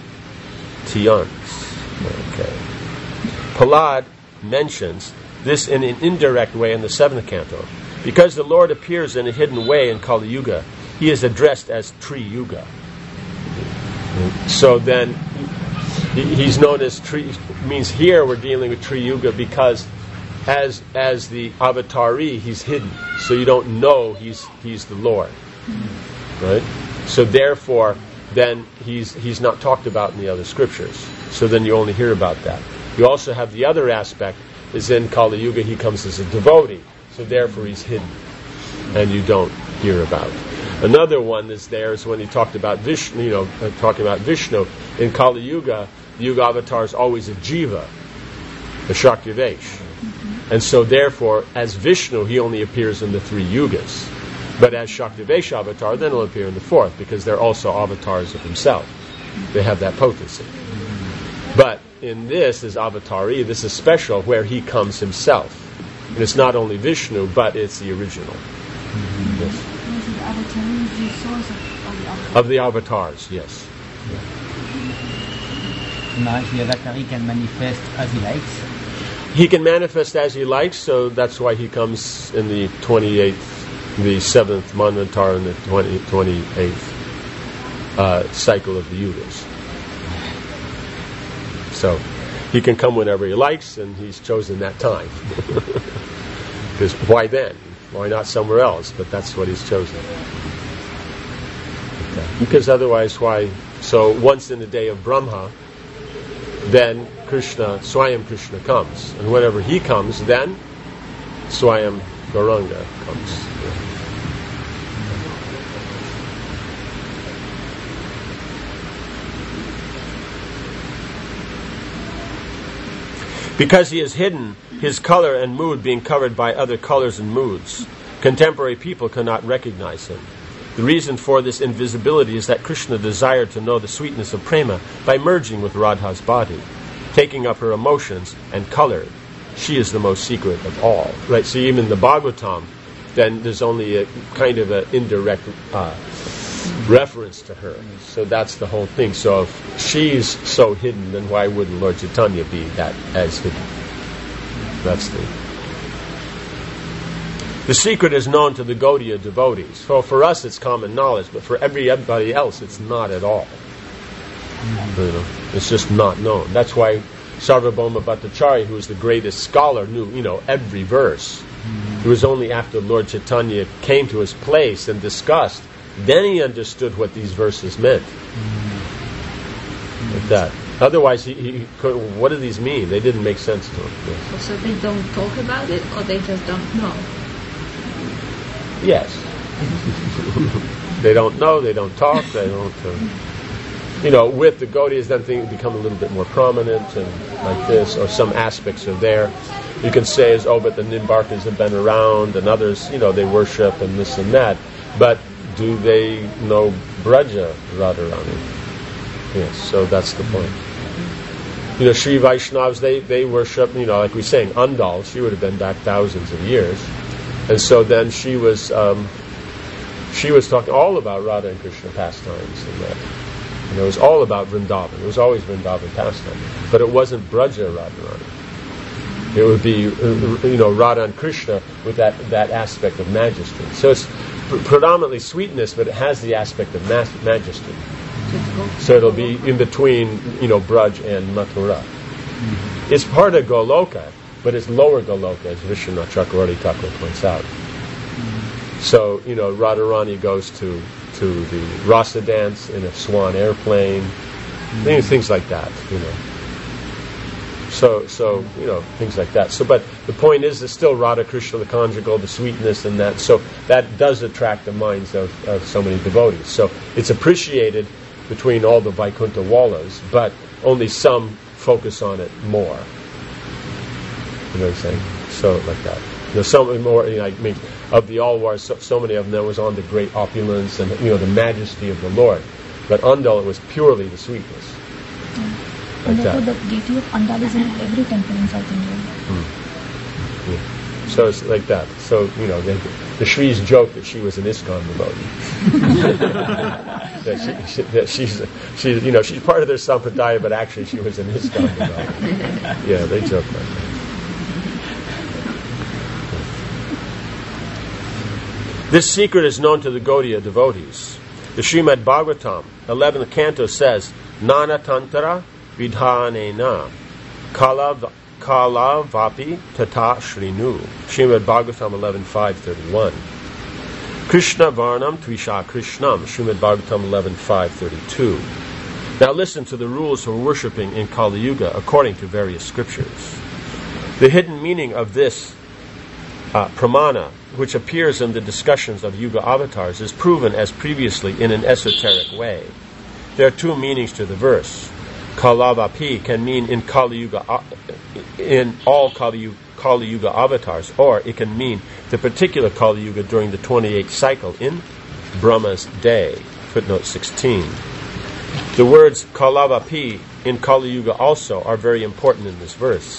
Tians. Okay. Prahlad mentions this in an indirect way in the seventh canto. Because the Lord appears in a hidden way in Kali Yuga, he is addressed as Tri Yuga. So then he's known as Tri, means here we're dealing with Tri Yuga because as as the avatari he's hidden, so you don't know he's he's the Lord, right? So therefore then he's he's not talked about in the other scriptures, so then you only hear about that. You also have the other aspect is in Kali Yuga he comes as a devotee, so therefore he's hidden and you don't hear about. Another one is there is when he talked about Vishnu, you know, uh, talking about Vishnu in Kali Yuga, the Yuga avatar is always a jiva, a Shaktivesh. And so therefore, as Vishnu, he only appears in the three yugas. But as Shaktivesh avatar, then he'll appear in the fourth, because they're also avatars of himself. They have that potency. But in this, as avatari, this is special, where he comes himself. And it's not only Vishnu, but it's the original. Mm-hmm. Yes. The avatar is the source of, of the avatar. Of the avatars, yes. Maharaj, the avatar, he can manifest as he likes. He can manifest as he likes, so that's why he comes in the twenty-eighth, the seventh Manvantar and the twenty, twenty-eighth uh, cycle of the Yugas. So he can come whenever he likes, and he's chosen that time. Because why then? Why not somewhere else? But that's what he's chosen. Okay. Because otherwise, why? So once in the day of Brahma, then Krishna, Swayam Krishna comes. And whenever he comes, then Swayam Gauranga comes. Yeah. Because he is hidden, his color and mood being covered by other colors and moods, contemporary people cannot recognize him. The reason for this invisibility is that Krishna desired to know the sweetness of prema by merging with Radha's body, taking up her emotions and color. She is the most secret of all. Right? So even the Bhagavatam, then there's only a kind of an indirect uh, reference to her. So that's the whole thing. So if she's so hidden, then why wouldn't Lord Chaitanya be that as hidden? That's the... The secret is known to the Gaudiya devotees. So for us it's common knowledge, but for everybody else it's not at all. Mm-hmm. You know, it's just not known. That's why Sarvabhauma Bhattacharya, who was the greatest scholar, knew, you know, every verse. Mm-hmm. It was only after Lord Chaitanya came to his place and discussed, then he understood what these verses meant. Mm-hmm. Like that. Otherwise, he, he could, what do these mean? They didn't make sense to him. Yes. So they don't talk about it, or they just don't know? Yes. They don't know, they don't talk, they don't... Uh, you know, with the Gaudiyas, then things become a little bit more prominent, and like this, or some aspects are there. You can say, as, oh, but the Nimbarkas have been around, and others, you know, they worship, and this and that. But do they know Braja Radharani? Yes, so that's the point. You know, Sri Vaishnavas, they, they worship, you know, like we were saying, Andal, she would have been back thousands of years. And so then she was um, she was talking all about Radha and Krishna pastimes and that. And it was all about Vrindavan. It was always Vrindavan pastime. But it wasn't Braja Radharani. It would be, you know, Radha and Krishna with that, that aspect of majesty. So it's pr- predominantly sweetness, but it has the aspect of mas- majesty. So it'll be in between, you know, Braj and Mathura. Mm-hmm. It's part of Goloka, but it's lower Goloka, as Vishwanath Chakravarti Thakur points out. Mm-hmm. So, you know, Radharani goes to, to the Rasa dance in a swan airplane, mm-hmm. things, things like that, you know. So, so you know, things like that. So, but the point is, it's still Radha Krishna, the conjugal, the sweetness, and that. So that does attract the minds of, of so many devotees. So it's appreciated between all the Vaikuntha Wallas, but only some focus on it more. You know what I'm saying? So like that. You know, some more. You know, I mean, of the Alwars, so, so many of them, that was on the great opulence and, you know, the majesty of the Lord. But Andal, it was purely the sweetness. Mm. Like and therefore, that. the deity of Andal is in every temple in South India. Mm. Yeah. So it's like that. So, you know, the, the Shris joke that she was an ISKCON devotee. that, she, she, that she's, she's, you know, she's part of their sampradaya, but actually she was an ISKCON devotee. Yeah, they joke like that. This secret is known to the Gaudiya devotees. The Srimad Bhagavatam, eleventh canto, says, Nana Tantara Vidhanena Kala Kala Vapi Tata Shrinu. Srimad Bhagavatam eleven five thirty-one. Krishna Varnam Tvisha Krishnam. Srimad Bhagavatam eleven five thirty-two. Now listen to the rules for worshipping in Kali Yuga according to various scriptures. The hidden meaning of this uh, pramana, which appears in the discussions of Yuga avatars, is proven as previously in an esoteric way. There are two meanings to the verse. Kalavapi can mean in Kali Yuga, in all Kali, Kali Yuga avatars, or it can mean the particular Kali Yuga during the twenty-eighth cycle in Brahma's day. Footnote sixteen. The words Kalavapi in Kali Yuga also are very important in this verse.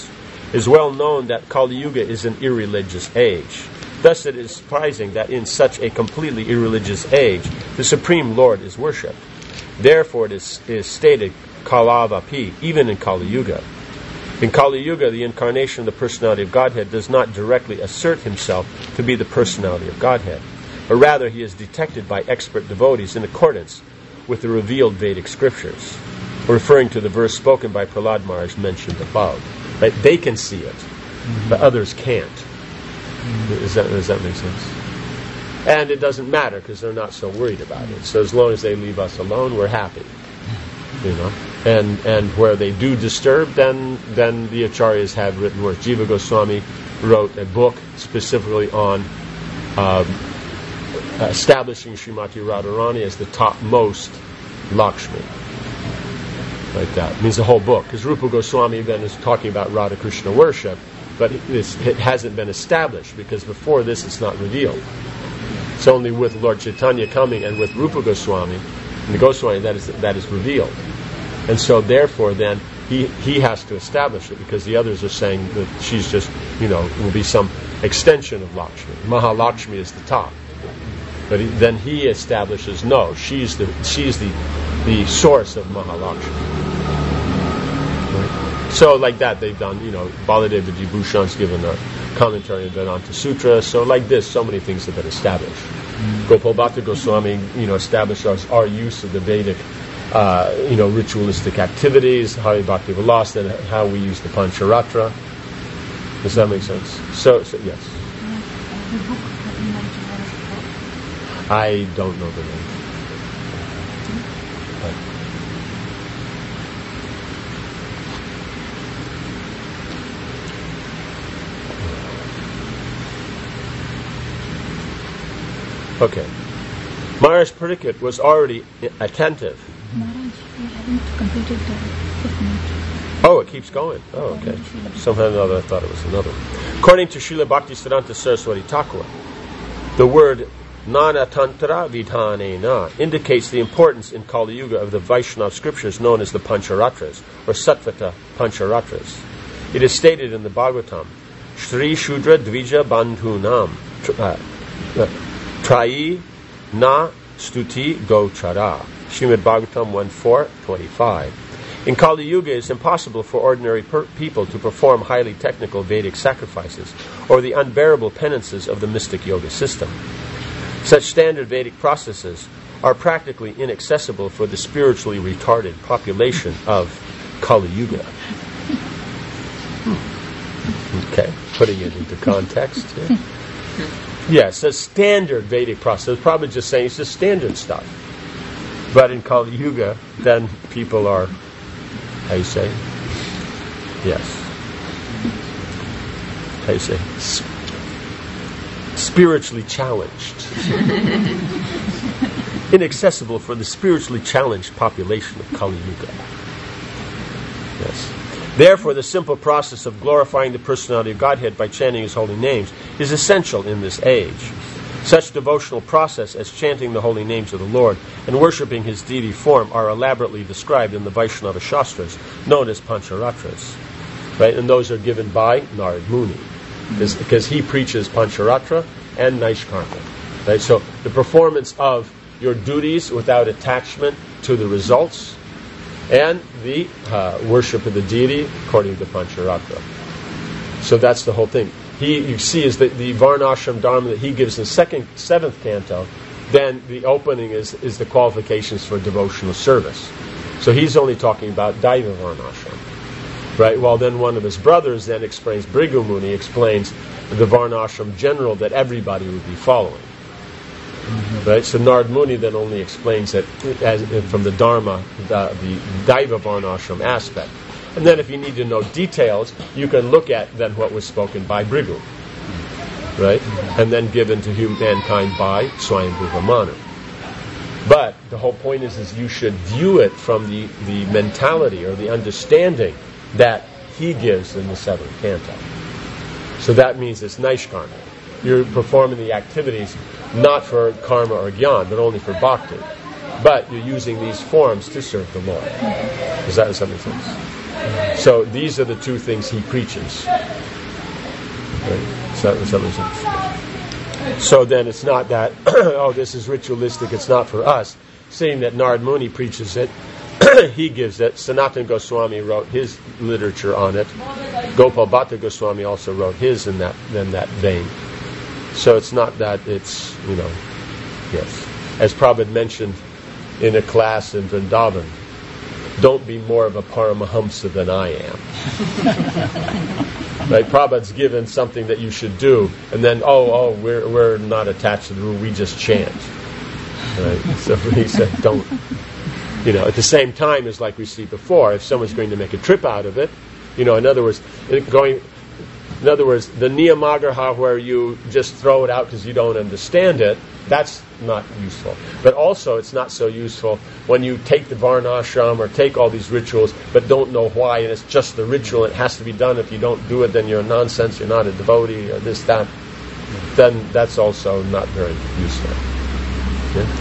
It is well known that Kali Yuga is an irreligious age. Thus it is surprising that in such a completely irreligious age, the Supreme Lord is worshipped. Therefore it is, is stated Kalavapi, even in Kali Yuga. In Kali Yuga, the incarnation of the personality of Godhead does not directly assert himself to be the personality of Godhead, but rather he is detected by expert devotees in accordance with the revealed Vedic scriptures, referring to the verse spoken by Prahlad Maharaj mentioned above. Right? They can see it, mm-hmm. but others can't. Mm-hmm. Does that, does that make sense? And it doesn't matter because they're not so worried about it. So as long as they leave us alone, we're happy. You know, and and where they do disturb, then then the acharyas have written works. Jiva Goswami wrote a book specifically on um, establishing Srimati Radharani as the topmost Lakshmi. Like that. It means the whole book. Because Rupa Goswami then is talking about Radha Krishna worship, but it, it hasn't been established because before this it's not revealed. It's only with Lord Chaitanya coming and with Rupa Goswami and the Goswami that is that is revealed. And so therefore then he, he has to establish it because the others are saying that she's just, you know, will be some extension of Lakshmi. Mahalakshmi is the top. But he, then he establishes, no, she's the she's the the source of Mahalakshmi. Right? So like that they've done, you know, Baladeva Jibhushan's given a commentary on Vedanta Sutra. So like this, so many things have been established. Mm-hmm. Gopal Bhatta Goswami, you know, established our, our use of the Vedic, uh, you know, ritualistic activities, Hari Bhakti Vilas, and how we use the Pancharatra. Does that make sense? So, so yes. I don't know the name. But okay. Maharaj Parikshit was already attentive. Maharaj, we haven't completed the footnote. Oh, it keeps going. Oh, okay. Somehow or another I thought it was another one. According to Srila Bhaktisiddhanta Saraswati Thakur, the word Nana Tantra Vidhanena indicates the importance in Kali Yuga of the Vaishnava scriptures known as the Pancharatras, or Sattvata Pancharatras. It is stated in the Bhagavatam, Shri Shudra Dvija Bandhunam Trayi Na Stuti Gochara. Srimad Bhagavatam one four twenty-five. In Kali Yuga, it is impossible for ordinary per- people to perform highly technical Vedic sacrifices or the unbearable penances of the mystic yoga system. Such standard Vedic processes are practically inaccessible for the spiritually retarded population of Kali Yuga. Okay, putting it into context. Yeah. Yes, a standard Vedic process. Probably just saying it's just standard stuff. But in Kali Yuga, then people are, how you say? Yes. How you say? Sp- spiritually challenged. Inaccessible for the spiritually challenged population of Kali Yuga. Yes. Therefore, the simple process of glorifying the personality of Godhead by chanting His holy names is essential in this age. Such devotional process as chanting the holy names of the Lord and worshipping His deity form are elaborately described in the Vaishnava Shastras, known as Pancharatras. Right? And those are given by Narad Muni, because he preaches Pancharatra and Naishkarma. Right? So the performance of your duties without attachment to the results, and the uh, worship of the deity according to Pancharatra. So that's the whole thing. He, you see, is that the Varnashram Dharma that he gives in the second, seventh canto, then the opening is, is the qualifications for devotional service. So he's only talking about Daiva Varnashram. Right? While then one of his brothers then explains, Bhrigu Muni explains the Varnashram general that everybody would be following. Mm-hmm. Right? So Narad Muni then only explains it as, from the Dharma, the, the Daiva Varnashram aspect. And then if you need to know details, you can look at then what was spoken by Bhrigu. Right? Mm-hmm. And then given to humankind by Swayambhuva Manu. But the whole point is, is you should view it from the, the mentality or the understanding that he gives in the seventh canto. So that means it's Naishkarma. You're performing the activities not for karma or jnana, but only for bhakti. But you're using these forms to serve the Lord. Does that, does that make sense? So these are the two things he preaches. Right? So, does that make sense? So then it's not that, oh, this is ritualistic, it's not for us. Seeing that Narad Muni preaches it, he gives it. Sanatana Goswami wrote his literature on it. Gopal Bhatta Goswami also wrote his in that in that vein. So it's not that it's, you know, yes. As Prabhupada mentioned in a class in Vrindavan, don't be more of a Paramahamsa than I am. Right? Prabhupada's given something that you should do, and then, oh, oh, we're we're not attached to the rule, we just chant. Right? So he said, don't. You know, at the same time as like we see before, if someone's going to make a trip out of it, you know, in other words, it going, in other words, the niyamagraha where you just throw it out because you don't understand it, that's not useful. But also, it's not so useful when you take the varnashram or take all these rituals, but don't know why, and it's just the ritual. It has to be done. If you don't do it, then you're a nonsense. You're not a devotee, or this, that. Then that's also not very useful. Yeah?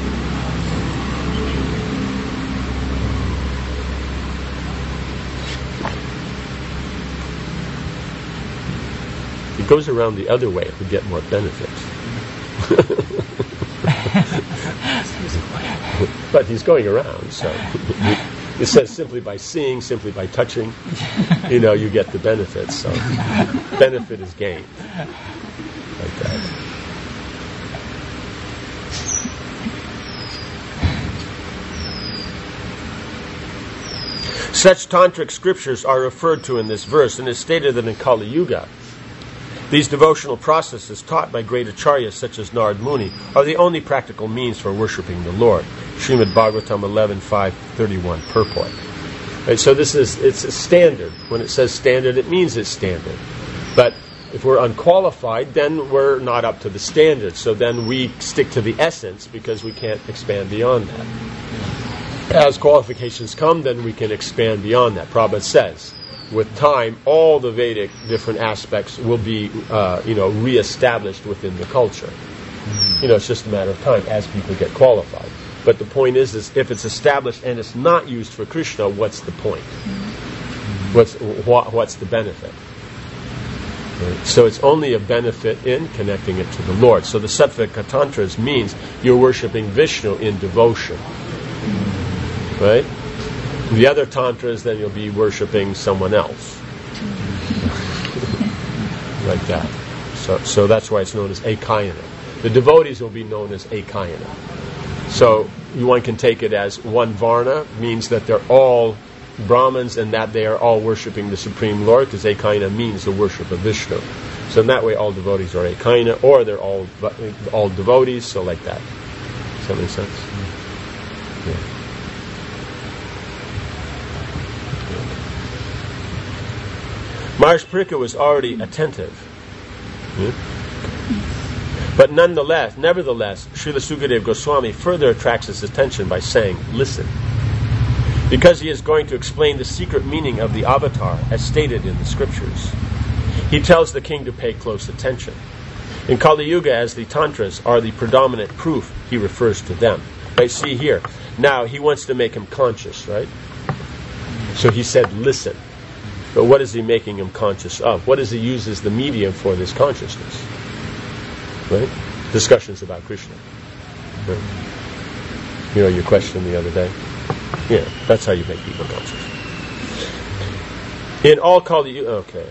It goes around the other way to get more benefits. But he's going around, so it says simply by seeing, simply by touching, you know, you get the benefits. So benefit is gained. Like that. Such tantric scriptures are referred to in this verse, and it's stated that in Kali Yuga, these devotional processes taught by great acharyas such as Narad Muni are the only practical means for worshipping the Lord. Srimad Bhagavatam eleven five thirty-one purport. Right, so this is, it's a standard. When it says standard, it means it's standard. But if we're unqualified, then we're not up to the standard. So then we stick to the essence because we can't expand beyond that. As qualifications come, then we can expand beyond that. Prabhupada says, with time, all the Vedic different aspects will be, uh, you know, reestablished within the culture. You know, it's just a matter of time as people get qualified. But the point is, is if it's established and it's not used for Krishna, what's the point? What's wh- what's the benefit? Right? So it's only a benefit in connecting it to the Lord. So the Sattvika Tantras means you're worshiping Vishnu in devotion. Right? The other tantras, then you'll be worshipping someone else. Like that. So so that's why it's known as Ekayana. The devotees will be known as Ekayana. So one can take it as one Varna, means that they're all Brahmins and that they are all worshipping the Supreme Lord, because Ekayana means the worship of Vishnu. So in that way all devotees are Ekayana, or they're all all devotees, so like that. Does that make sense? Yeah. Maharaj Parikshit was already attentive. Yeah? But nonetheless, nevertheless, Srila Sukadeva Goswami further attracts his attention by saying, listen. Because he is going to explain the secret meaning of the avatar as stated in the scriptures. He tells the king to pay close attention. In Kali Yuga, as the tantras are the predominant proof, he refers to them. Right, see here. Now, he wants to make him conscious, right? So he said, listen. But what is he making him conscious of? What does he use as the medium for this consciousness? Right? Discussions about Krishna. Right? You know your question the other day? Yeah, that's how you make people conscious. In all Kali Yuga, okay.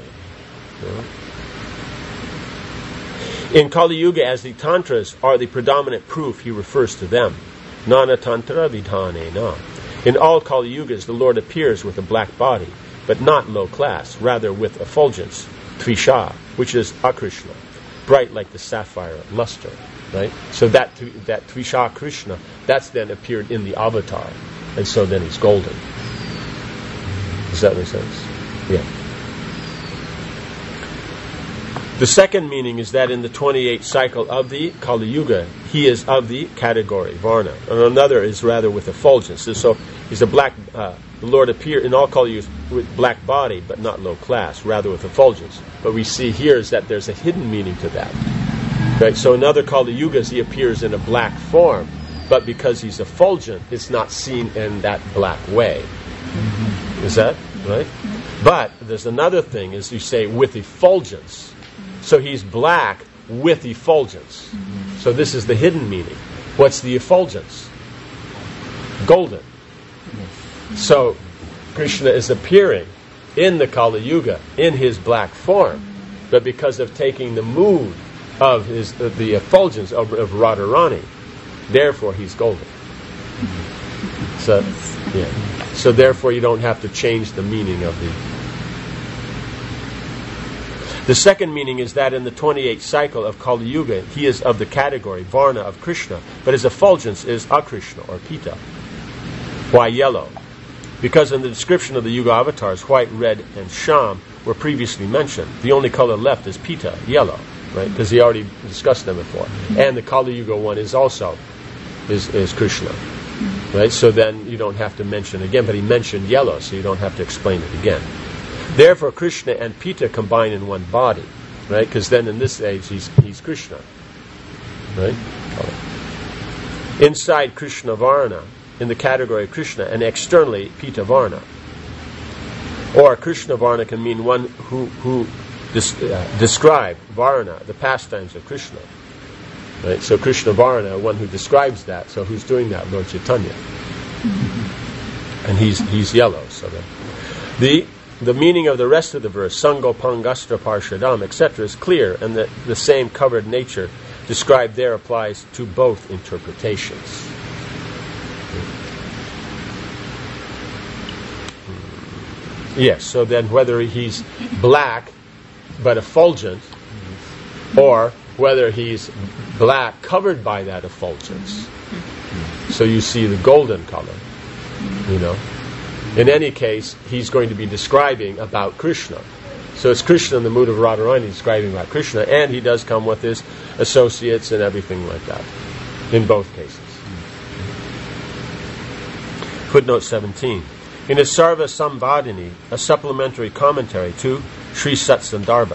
In Kali Yuga, as the tantras are the predominant proof, he refers to them. Nana tantra vidhanena. In all Kali Yugas, the Lord appears with a black body, but not low class, rather with effulgence, tvisha, which is akrishna, bright like the sapphire luster, right? So that that tvisha Krishna, that's then appeared in the avatar, and so then he's golden. Does that make sense? Yeah. The second meaning is that in the twenty-eighth cycle of the Kali Yuga, he is of the category Varna, and another is rather with effulgence. So he's a black. Uh, the Lord appeared in all Kali Yugas with black body, but not low class, rather with effulgence. But we see here is that there's a hidden meaning to that. Right. So in other Kali Yugas, he appears in a black form, but because he's effulgent, it's not seen in that black way. Mm-hmm. Is that? right? But there's another thing, is you say with effulgence. So he's black with effulgence. So this is the hidden meaning. What's the effulgence? Golden. So Krishna is appearing in the Kali Yuga in his black form, but because of taking the mood of his uh, the effulgence of, of Radharani, therefore he's golden. So, yeah. So therefore you don't have to change the meaning of the. The second meaning is that in the twenty-eighth cycle of Kali Yuga, he is of the category Varna of Krishna, but his effulgence is Akrishna or Pita. Why yellow? Because in the description of the Yuga avatars, white, red, and sham were previously mentioned. The only color left is Pita, yellow, right? Because he already discussed them before. And the Kali Yuga one is also is, is Krishna, right? So then you don't have to mention again, but he mentioned yellow, so you don't have to explain it again. Therefore, Krishna and Pita combine in one body, right? Because then in this age he's he's Krishna, right? Inside Krishna Varna, in the category of Krishna, and externally Pita Varna. Or Krishna Varna can mean one who who des- uh, describe Varna, the pastimes of Krishna. Right? So Krishna Varna, one who describes that. So who's doing that? Lord Chaitanya. And he's he's yellow. So the the the meaning of the rest of the verse, Sango Pangastra Parshadam, et cetera, is clear, and that the same covered nature described there applies to both interpretations. Yes, so then whether he's black but effulgent, or whether he's black covered by that effulgence. So you see the golden color, you know. In any case, he's going to be describing about Krishna. So it's Krishna in the mood of Radharani describing about Krishna, and he does come with his associates and everything like that, in both cases. Footnote seventeen. In his Sarva Samvadini, a supplementary commentary to Sri Sat Sandarbha,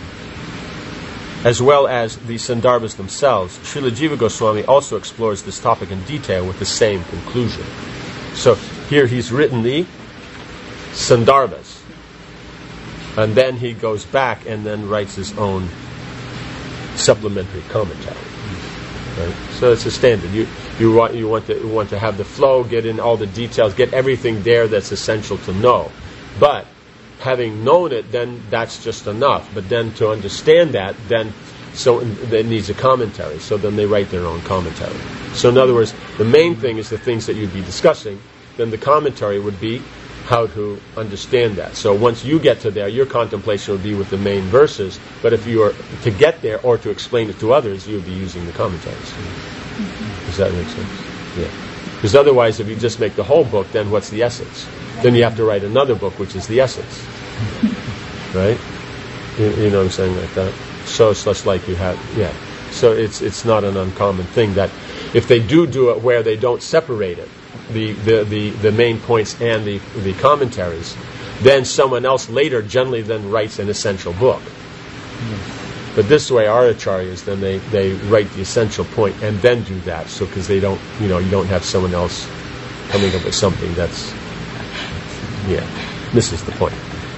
as well as the Sandarbhas themselves, Srila Jiva Goswami also explores this topic in detail with the same conclusion. So here he's written the Sandarbhas, and then he goes back and then writes his own supplementary commentary. Right? So it's a standard. You you want you want to you want to have the flow, get in all the details, get everything there that's essential to know. But having known it, then that's just enough. But then to understand that, then so it needs a commentary. So then they write their own commentary. So in other words, the main thing is the things that you'd be discussing. Then the commentary would be how to understand that. So once you get to there, your contemplation would be with the main verses. But if you are to get there or to explain it to others, you would be using the commentaries. Mm-hmm. Does that make sense? Yeah. Because otherwise, if you just make the whole book, then what's the essence? Then you have to write another book, which is the essence. Right? You, you know what I'm saying, like that? So it's less like you have, yeah. So it's it's not an uncommon thing that if they do do it where they don't separate it, the, the, the, the main points and the, the commentaries, then someone else later generally then writes an essential book. Mm. But this way, our acharyas, then they, they write the essential point and then do that. So because they don't, you know, you don't have someone else coming up with something that's, yeah, misses the point.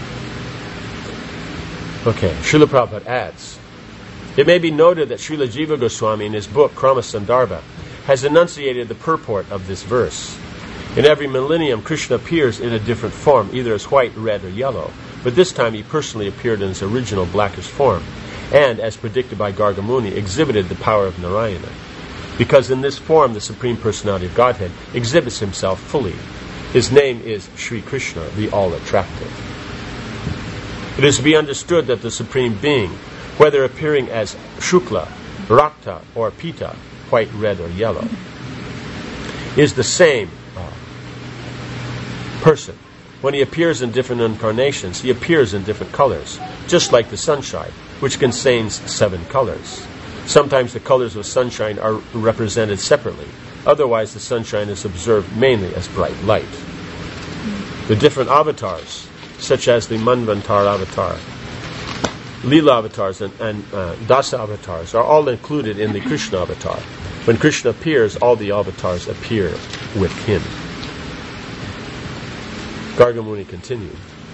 Okay, Srila Prabhupada adds, it may be noted that Srila Jiva Goswami in his book Krama Sandarbha has enunciated the purport of this verse. In every millennium, Krishna appears in a different form, either as white, red, or yellow, but this time he personally appeared in his original blackish form, and, as predicted by Gargamuni, exhibited the power of Narayana. Because in this form, the Supreme Personality of Godhead exhibits himself fully. His name is Sri Krishna, the All-Attractive. It is to be understood that the Supreme Being, whether appearing as Shukla, Rakta, or Pita, white, red, or yellow, is the same uh, person. When he appears in different incarnations, he appears in different colors, just like the sunshine, which contains seven colors. Sometimes the colors of sunshine are represented separately. Otherwise, the sunshine is observed mainly as bright light. The different avatars, such as the Manvantar avatar, Leela avatars, and, and uh, Dasa avatars, are all included in the Krishna avatar. When Krishna appears, all the avatars appear with him. Gargamuni continued.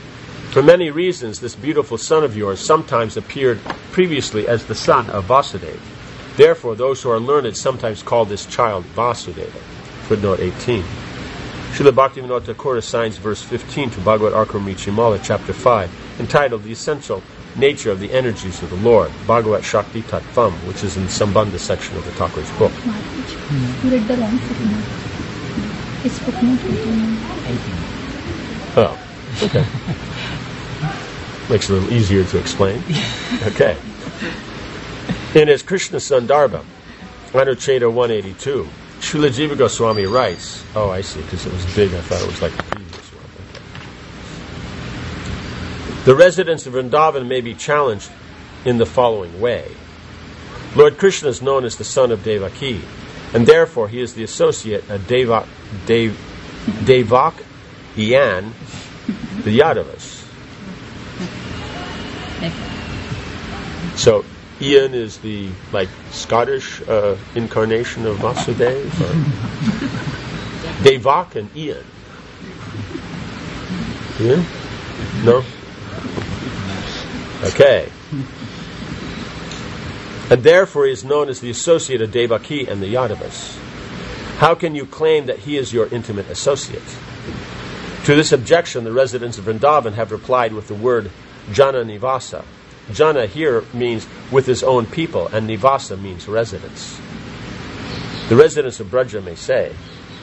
For many reasons, this beautiful son of yours sometimes appeared previously as the son of Vasudeva. Therefore, those who are learned sometimes call this child Vasudeva. Footnote eighteen. Srila Bhaktivinoda Thakur assigns verse fifteen to Bhagavad Arkamrichimala, chapter five, entitled The Essential Nature of the Energies of the Lord, Bhagavad Shakti Tattvam, which is in the Sambandha section of the Thakur's book. You read the wrong footnote. It's footnote eighteen. Oh, okay. Makes it a little easier to explain. Okay. In his Krishna Sandarbha, Anucheta one eighty-two, Srila Jiva Goswami writes, oh, I see, because it was big, I thought it was like the previous one. Okay. The residents of Vrindavan may be challenged in the following way. Lord Krishna is known as the son of Devaki, and therefore he is the associate of Devak, Dev, Devak Iyan, the Yadavas. So, Ian is the, like, Scottish uh, incarnation of Vasudeva. Devak and Ian. Ian? No? Okay. And therefore he is known as the associate of Devaki and the Yadavas. How can you claim that he is your intimate associate? To this objection, the residents of Vrindavan have replied with the word Jana Nivasa. Jana here means with his own people, and Nivasa means residence. The residents of Braja may say,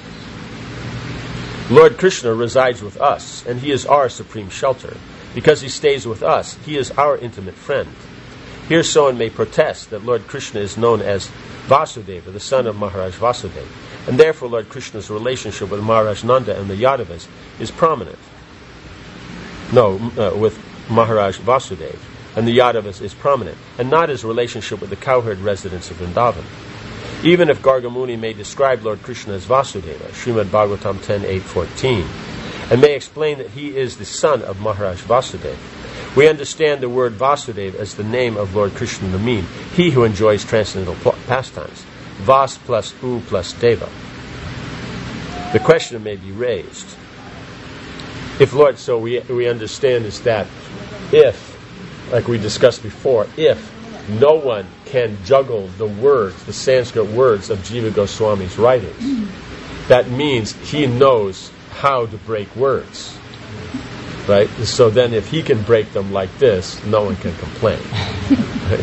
Lord Krishna resides with us, and he is our supreme shelter. Because he stays with us, he is our intimate friend. Here someone may protest that Lord Krishna is known as Vasudeva, the son of Maharaj Vasudeva, and therefore Lord Krishna's relationship with Maharaj Nanda and the Yadavas is prominent. No, uh, with Maharaj Vasudeva and the Yadavas is prominent, and not his relationship with the cowherd residents of Vrindavan. Even if Gargamuni may describe Lord Krishna as Vasudeva, Srimad Bhagavatam ten eight fourteen, and may explain that he is the son of Maharaj Vasudeva, we understand the word Vasudeva as the name of Lord Krishna to mean he who enjoys transcendental pl- pastimes. Vas plus U plus Deva. The question may be raised. If Lord, so we we understand is that if, like we discussed before, if no one can juggle the words, the Sanskrit words of Jiva Goswami's writings, that means he knows how to break words. Right? So then if he can break them like this, no one can complain. Right?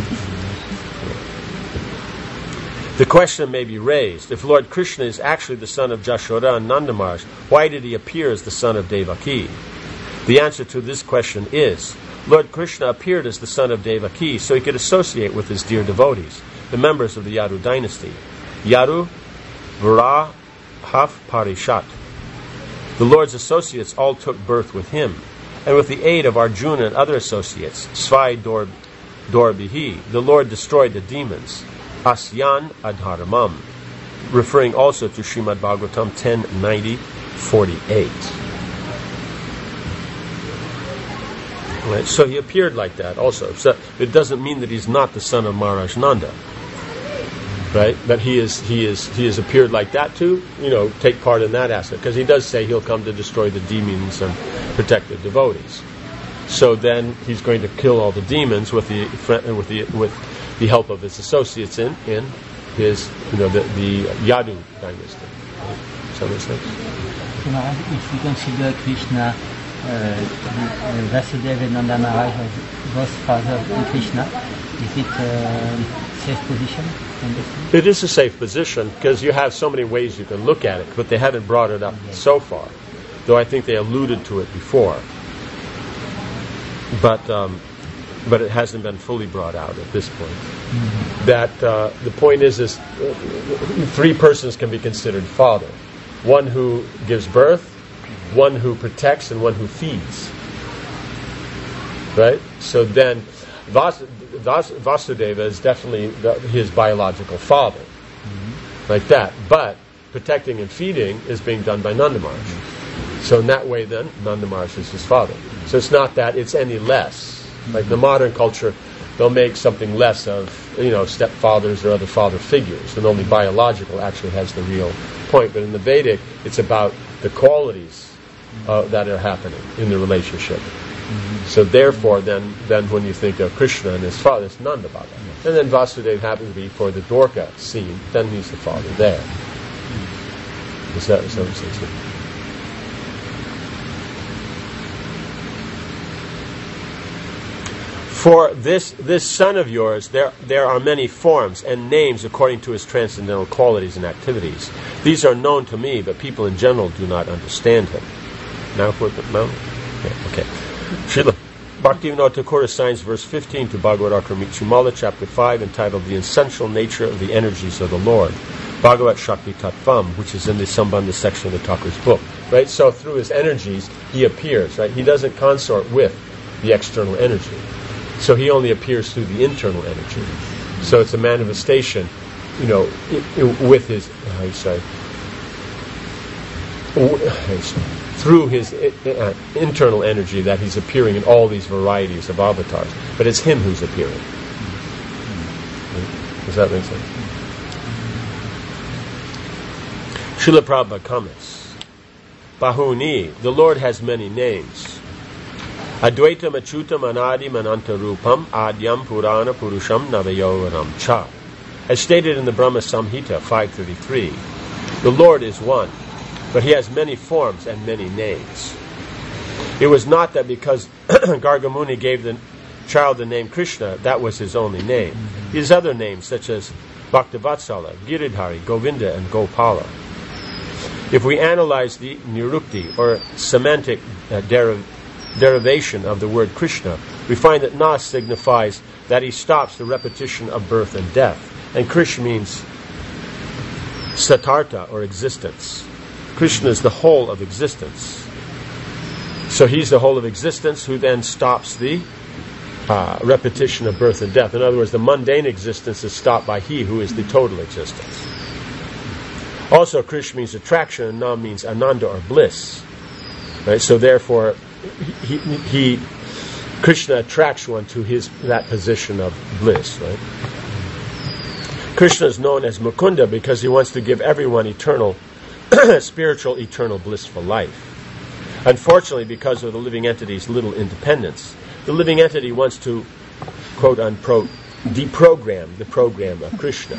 The question may be raised, if Lord Krishna is actually the son of Jashoda and Nanda Maharaj, why did he appear as the son of Devaki? The answer to this question is, Lord Krishna appeared as the son of Devaki so he could associate with his dear devotees, the members of the Yadu dynasty. Yadu Vara Haf Parishat. The Lord's associates all took birth with him, and with the aid of Arjuna and other associates, Svai Dor, Dorbihi, the Lord destroyed the demons, Asyan Adharamam, referring also to Srimad Bhagavatam ten ninety forty-eight. Right, so he appeared like that also. So it doesn't mean that he's not the son of Maharaj Nanda. Right? But he is he is he has appeared like that to, you know, take part in that aspect. Because he does say he'll come to destroy the demons and protect the devotees. So then he's going to kill all the demons with the with the with the help of his associates in, in his, you know, the, the Yadu dynasty. Does that make sense? If we consider Krishna, uh, Vasudeva and Nanda Maharaj as both fathers of Krishna, is it a safe position? It is a safe position because you have so many ways you can look at it, but they haven't brought it up yes. so far, though I think they alluded to it before. But um, but it hasn't been fully brought out at this point. Mm-hmm. That uh, the point is, is uh, three persons can be considered father: one who gives birth, one who protects, and one who feeds. Right. So then, Vas- Vas- Vasudeva is definitely the, his biological father, mm-hmm. like that. But protecting and feeding is being done by Nanda Maharaj. Mm-hmm. So in that way, then Nanda Maharaj is his father. Mm-hmm. So it's not that it's any less. Like the modern culture, they'll make something less of, you know, stepfathers or other father figures, and only biological actually has the real point. But in the Vedic, it's about the qualities uh, that are happening in the relationship. Mm-hmm. So therefore, then, then when you think of Krishna and his father, it's Nanda Baba. Yes. And then Vasudeva happens to be for the Dwarka scene, then he's the father there. Mm-hmm. Is that what I'm saying? For this this son of yours, there there are many forms and names according to his transcendental qualities and activities. These are known to me, but people in general do not understand him. Now for the no? Okay. okay. Srila Bhaktivinoda Thakur assigns verse fifteen to Bhagavad-Ramicumala, chapter five, entitled The Essential Nature of the Energies of the Lord, Bhagavat Shakti Tattvam, which is in the Sambandha section of the Thakur's book. Right? So through his energies, he appears. Right? He doesn't consort with the external energy. So he only appears through the internal energy. So it's a manifestation, you know, I- I- with his, how you say, through his uh, internal energy that he's appearing in all these varieties of avatars. But it's him who's appearing. Does that make sense? Srila Prabhupada comments, Bahuni, the Lord has many names. Advaitam Achutam Anadim Anantarupam Adyam Purana Purusham Navayovaram Cha. As stated in the Brahma Samhita five thirty-three, the Lord is one, but he has many forms and many names. It was not that because Gargamuni gave the child the name Krishna, that was his only name. His other names, such as Bhaktavatsala, Giridhari, Govinda, and Gopala. If we analyze the nirukti, or semantic uh, derivation, derivation of the word Krishna, we find that Nas signifies that he stops the repetition of birth and death, and Krishna means satarta, or existence. Krishna is the whole of existence. So he's the whole of existence who then stops the uh, repetition of birth and death. In other words, the mundane existence is stopped by he who is the total existence. Also, Krishna means attraction, and Nam means ananda, or bliss. Right? So therefore, He, he, Krishna attracts one to his that position of bliss, right? Krishna is known as Mukunda because he wants to give everyone eternal, spiritual, eternal, blissful life. Unfortunately, because of the living entity's little independence, the living entity wants to, quote unquote, deprogram the program of Krishna.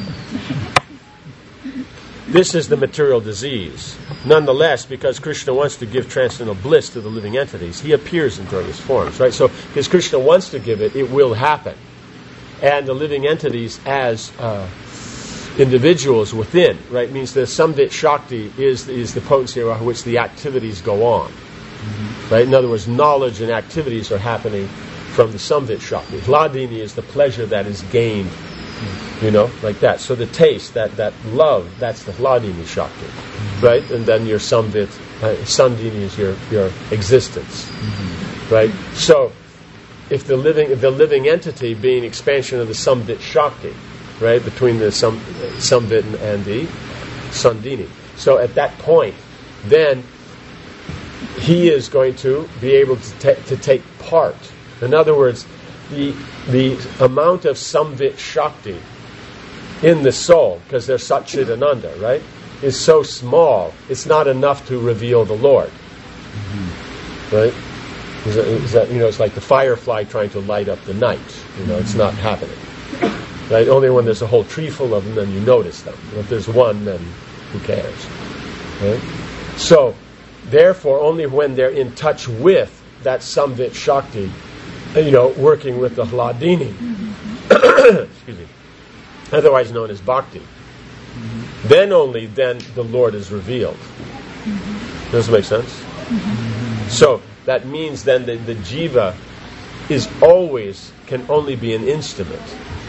This is the material disease. Nonetheless, because Krishna wants to give transcendental bliss to the living entities, he appears in various forms, right? So, because Krishna wants to give it, it will happen. And the living entities as uh, individuals within, right, means the Samvit Shakti is, is the potency of which the activities go on. Mm-hmm. Right? In other words, knowledge and activities are happening from the Samvit Shakti. Hladini is the pleasure that is gained. You know, like that. So the taste, that, that love, that's the Hladini Shakti, mm-hmm. right? And then your Samvit, uh, Sandini is your, your existence, mm-hmm. right? So if the living if the living entity being expansion of the Samvit Shakti, right, between the Sam, Samvit and, and the Sandini. So at that point, then he is going to be able to, ta- to take part. In other words, the the amount of Samvit Shakti in the soul, because they're Satchidananda, right, is so small, it's not enough to reveal the Lord. Mm-hmm. Right? Is that, is that, you know, it's like the firefly trying to light up the night. You know, it's not happening. Right? Only when there's a whole tree full of them, then you notice them. If there's one, then who cares? Right? So, therefore, only when they're in touch with that Samvit Shakti, you know, working with the Hladini, excuse me, otherwise known as Bhakti, mm-hmm. then only then the Lord is revealed. Mm-hmm. Does this make sense? Mm-hmm. So that means then that the jiva is always, can only be an instrument.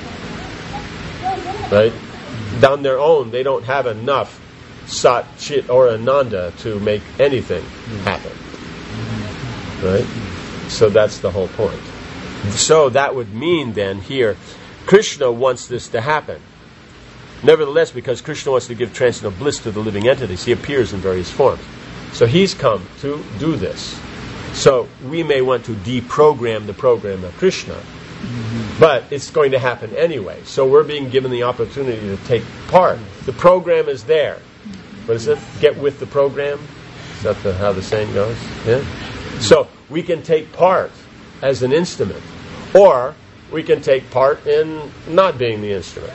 Right? On their own, they don't have enough Sat, Chit, or Ananda to make anything happen. Right? So that's the whole point. So that would mean then here, Krishna wants this to happen. Nevertheless, because Krishna wants to give transcendental bliss to the living entities, he appears in various forms. So he's come to do this. So we may want to deprogram the program of Krishna, mm-hmm. but it's going to happen anyway. So we're being given the opportunity to take part. The program is there. What is it? Get with the program? Is that the, how the saying goes? Yeah. So we can take part as an instrument. Or we can take part in not being the instrument.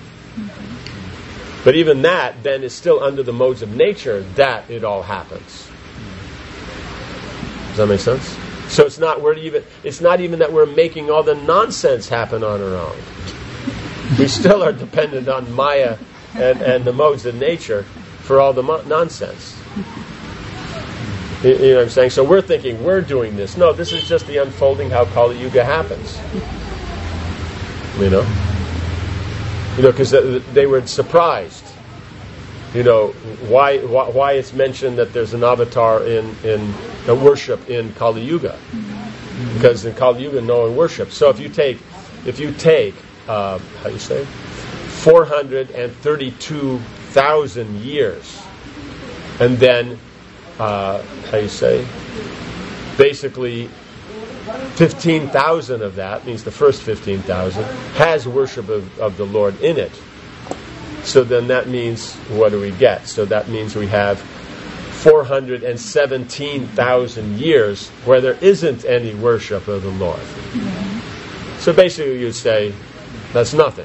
But even that then is still under the modes of nature that it all happens. Does that make sense? So it's not we're even it's not even that we're making all the nonsense happen on our own. We still are dependent on Maya and, and the modes of nature for all the mo- nonsense. You, you know what I'm saying? So we're thinking we're doing this. No, this is just the unfolding how Kali Yuga happens. You know? You know, because they were surprised. You know, why, why why it's mentioned that there's an avatar in, in a worship in Kali Yuga. Because in Kali Yuga no one worships. So if you take if you take uh, how do you say? four hundred thirty-two thousand years, and then uh, how do you say? Basically fifteen thousand of that, means the first fifteen thousand, has worship of, of the Lord in it. So then that means, what do we get? So that means we have four hundred seventeen thousand years where there isn't any worship of the Lord. Mm-hmm. So basically you'd say, that's nothing.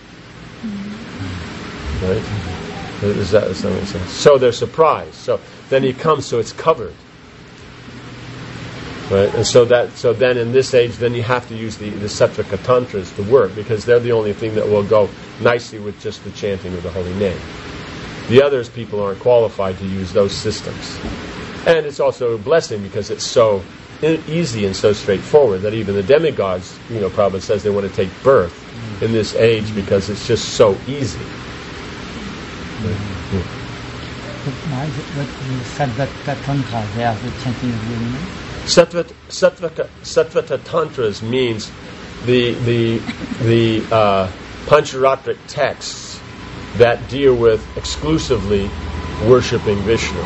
Mm-hmm. Right? Is that, does that make sense? So they're surprised. So then he comes, so it's covered. Right? And so that so then in this age, then you have to use the, the Sattvika Tantras to work, because they're the only thing that will go nicely with just the chanting of the holy name. The others, people aren't qualified to use those systems. And it's also a blessing because it's so e- easy and so straightforward that even the demigods, you know, Prabhupada says they want to take birth in this age because it's just so easy. Mm-hmm. What is Sattvika Tantra? They are the chanting of the holy name? Sattvata, Sattvata, Sattvata Tantras means the the the uh, Pancharatric texts that deal with exclusively worshipping Vishnu,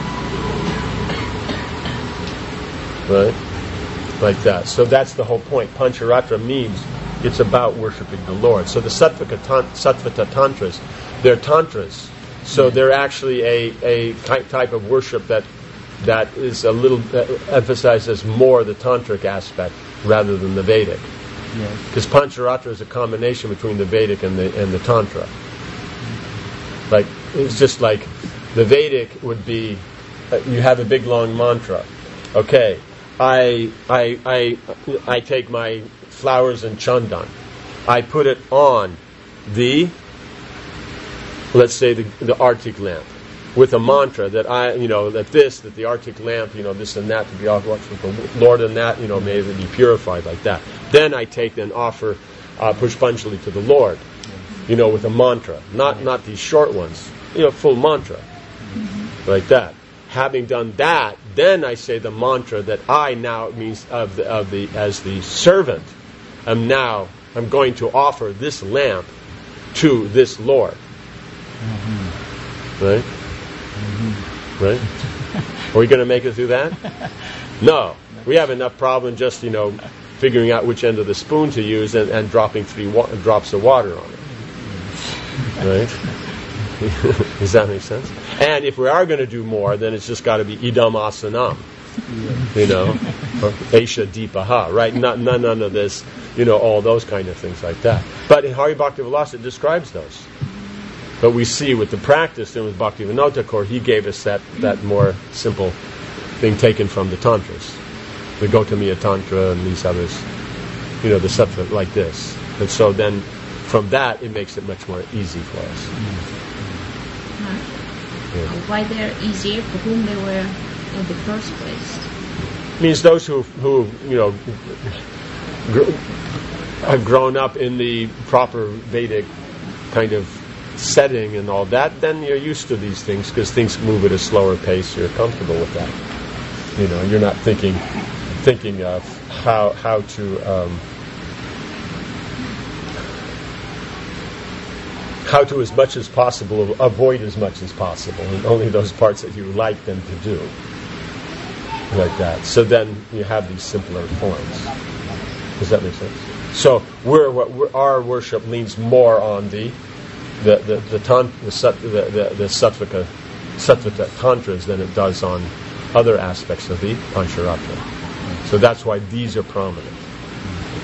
right? Like that. So that's the whole point. Pancharatra means it's about worshipping the Lord. So the Sattvika, Sattvata Tantras, they're tantras. So they're actually a a type of worship that. That is a little uh, emphasizes more the tantric aspect rather than the Vedic, because yes. Pancharatra is a combination between the Vedic and the and the Tantra. Like it's just like the Vedic would be, uh, you have a big long mantra. Okay, I I I I take my flowers and chandan, I put it on the, let's say the the Arctic lamp, with a mantra that I, you know, that this, that the Arctic lamp, you know, this and that, to be offered with the Lord, and that, you know, may it be purified, like that. Then I take and offer uh, Pushpanjali to the Lord, you know, with a mantra, not not these short ones, you know, full mantra, mm-hmm. like that. Having done that, then I say the mantra that I now means of the of the as the servant, am now I'm going to offer this lamp to this Lord, mm-hmm. right. Mm-hmm. Right? Are we going to make it through that? No. We have enough problem just, you know, figuring out which end of the spoon to use and, and dropping three wa- drops of water on it. Right? Does that make sense? And if we are going to do more, then it's just got to be idam asanam. You know, or Aisha Deepaha, right? Not, none, none of this, you know, all those kind of things like that. But in Hari Bhakti Vilasa it describes those. But we see with the practice and with Bhaktivinoda Thakur, he gave us that, that more simple thing taken from the Tantras. The Gautamiya Tantra and these others, you know, the Sattva like this. And so then from that it makes it much more easy for us. Yeah. Why they're easier? For whom they were in the first place? Means those who, who you know, gr- have grown up in the proper Vedic kind of setting and all that, then you're used to these things because things move at a slower pace. You're comfortable with that. You know, you're not thinking thinking of how how to um, how to as much as possible avoid as much as possible, and only those parts that you like them to do, like that. So then you have these simpler forms. Does that make sense? So we're, we're our worship leans more on the the the the tant, the, sat, the, the, the Sattvika Sattvika Tantras than it does on other aspects of the Pancharatra. So that's why these are prominent.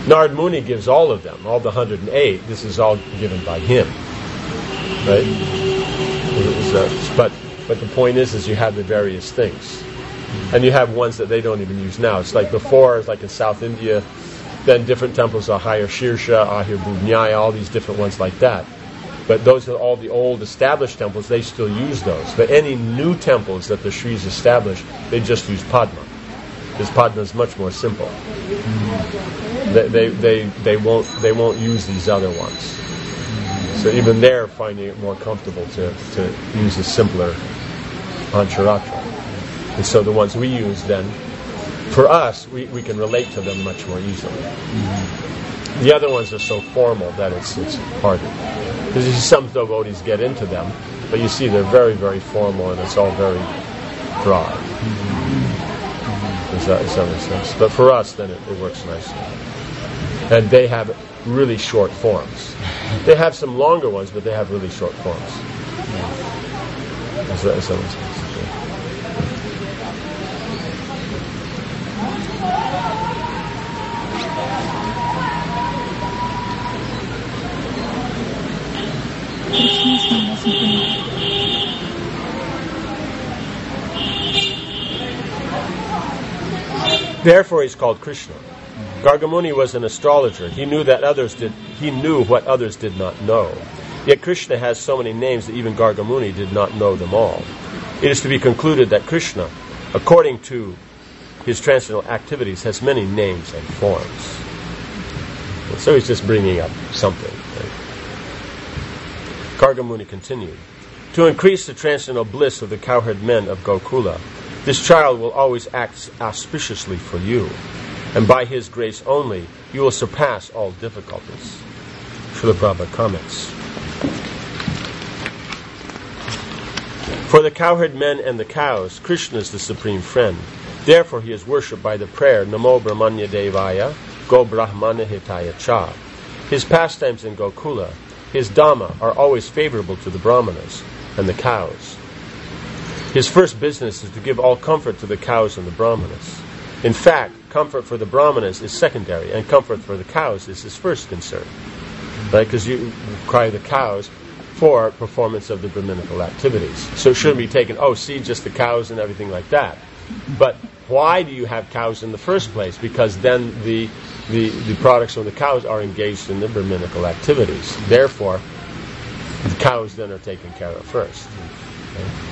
Narad Muni gives all of them, all the one hundred eight. This is all given by him, right? So, but but the point is, is you have the various things, and you have ones that they don't even use now. It's like before, it's like in South India, then different temples are Ahir Shirsha, Ahir Budnyaya, all these different ones like that. But those are all the old established temples. They still use those. But any new temples that the Sris establish, they just use Padma, because Padma is much more simple. They, they they they won't they won't use these other ones. So even they're finding it more comfortable to, to use a simpler Pancharatra. And so the ones we use then, for us, we, we can relate to them much more easily. Mm-hmm. The other ones are so formal that it's it's harder. Because some devotees get into them, but you see they're very, very formal and it's all very broad. Mm-hmm. Does that, does that make sense? But for us, then it, it works nicely. And they have really short forms. They have some longer ones, but they have really short forms. Does that, does that make sense? Therefore, he's called Krishna. Gargamuni was an astrologer. He knew that others did. He knew what others did not know. Yet Krishna has so many names that even Gargamuni did not know them all. It is to be concluded that Krishna, according to his transcendental activities, has many names and forms. And so he's just bringing up something. Right? Gargamuni continued, to increase the transcendental bliss of the cowherd men of Gokula, this child will always act auspiciously for you, and by his grace only, you will surpass all difficulties. Srila Prabhupada comments. For the cowherd men and the cows, Krishna is the supreme friend. Therefore he is worshipped by the prayer, Namo Brahmanya Devaya, Go Brahmana Hitaya Cha. His pastimes in Gokula, his Dhamma, are always favorable to the Brahmanas and the cows. His first business is to give all comfort to the cows and the Brahmanas. In fact, comfort for the Brahmanas is secondary, and comfort for the cows is his first concern. Right? Because you require the cows for performance of the Brahminical activities. So it shouldn't be taken, oh, see, just the cows and everything like that. But why do you have cows in the first place? Because then the the, the products from the cows are engaged in the Brahminical activities. Therefore, the cows then are taken care of first. Okay?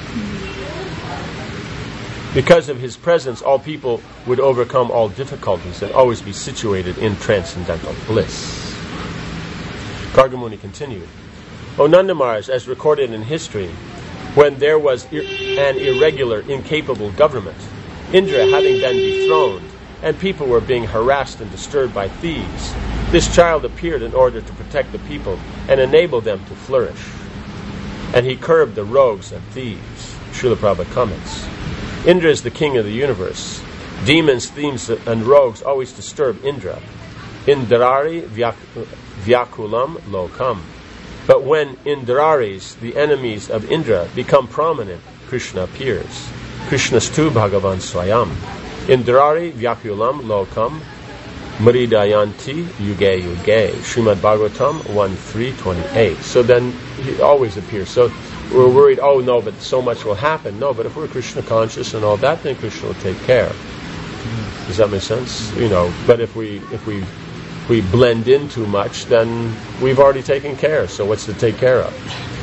Because of his presence, all people would overcome all difficulties and always be situated in transcendental bliss. Gargamuni continued, O Nanda Maharaj, as recorded in history, when there was ir- an irregular, incapable government, Indra having been dethroned, and people were being harassed and disturbed by thieves, this child appeared in order to protect the people and enable them to flourish. And he curbed the rogues and thieves. Srila Prabhupada comments. Indra is the king of the universe. Demons, thieves, and rogues always disturb Indra. Indrari vyakulam lokam. But when Indraris, the enemies of Indra, become prominent, Krishna appears. Krishna's tu Bhagavan Swayam. Indrari vyakulam lokam mridayanti yuge yuge. Srimad Bhagavatam one three twenty-eight. So then he always appears. So we're worried, oh no, but so much will happen. No, but if we're Krishna conscious and all that, then Krishna will take care. Does that make sense? You know, but if we if we we blend in too much, then we've already taken care. So what's to take care of?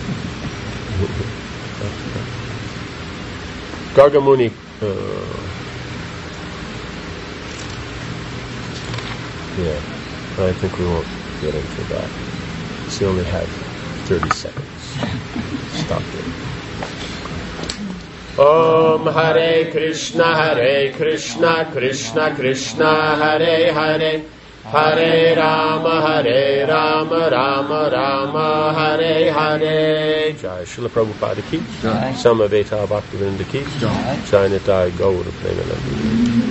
Gargamuni. Uh, yeah, I think we won't get into that. So we only have thirty seconds. Stop it. Om Hare Krishna, Hare Krishna, Krishna Krishna, Hare Hare, Hare Rama, Hare Rama, Rama Rama, Hare Hare. Jai Srila Prabhupada ki, Samaveta Bhaktivinda ki, Jai Nitai Gaura Premanandi.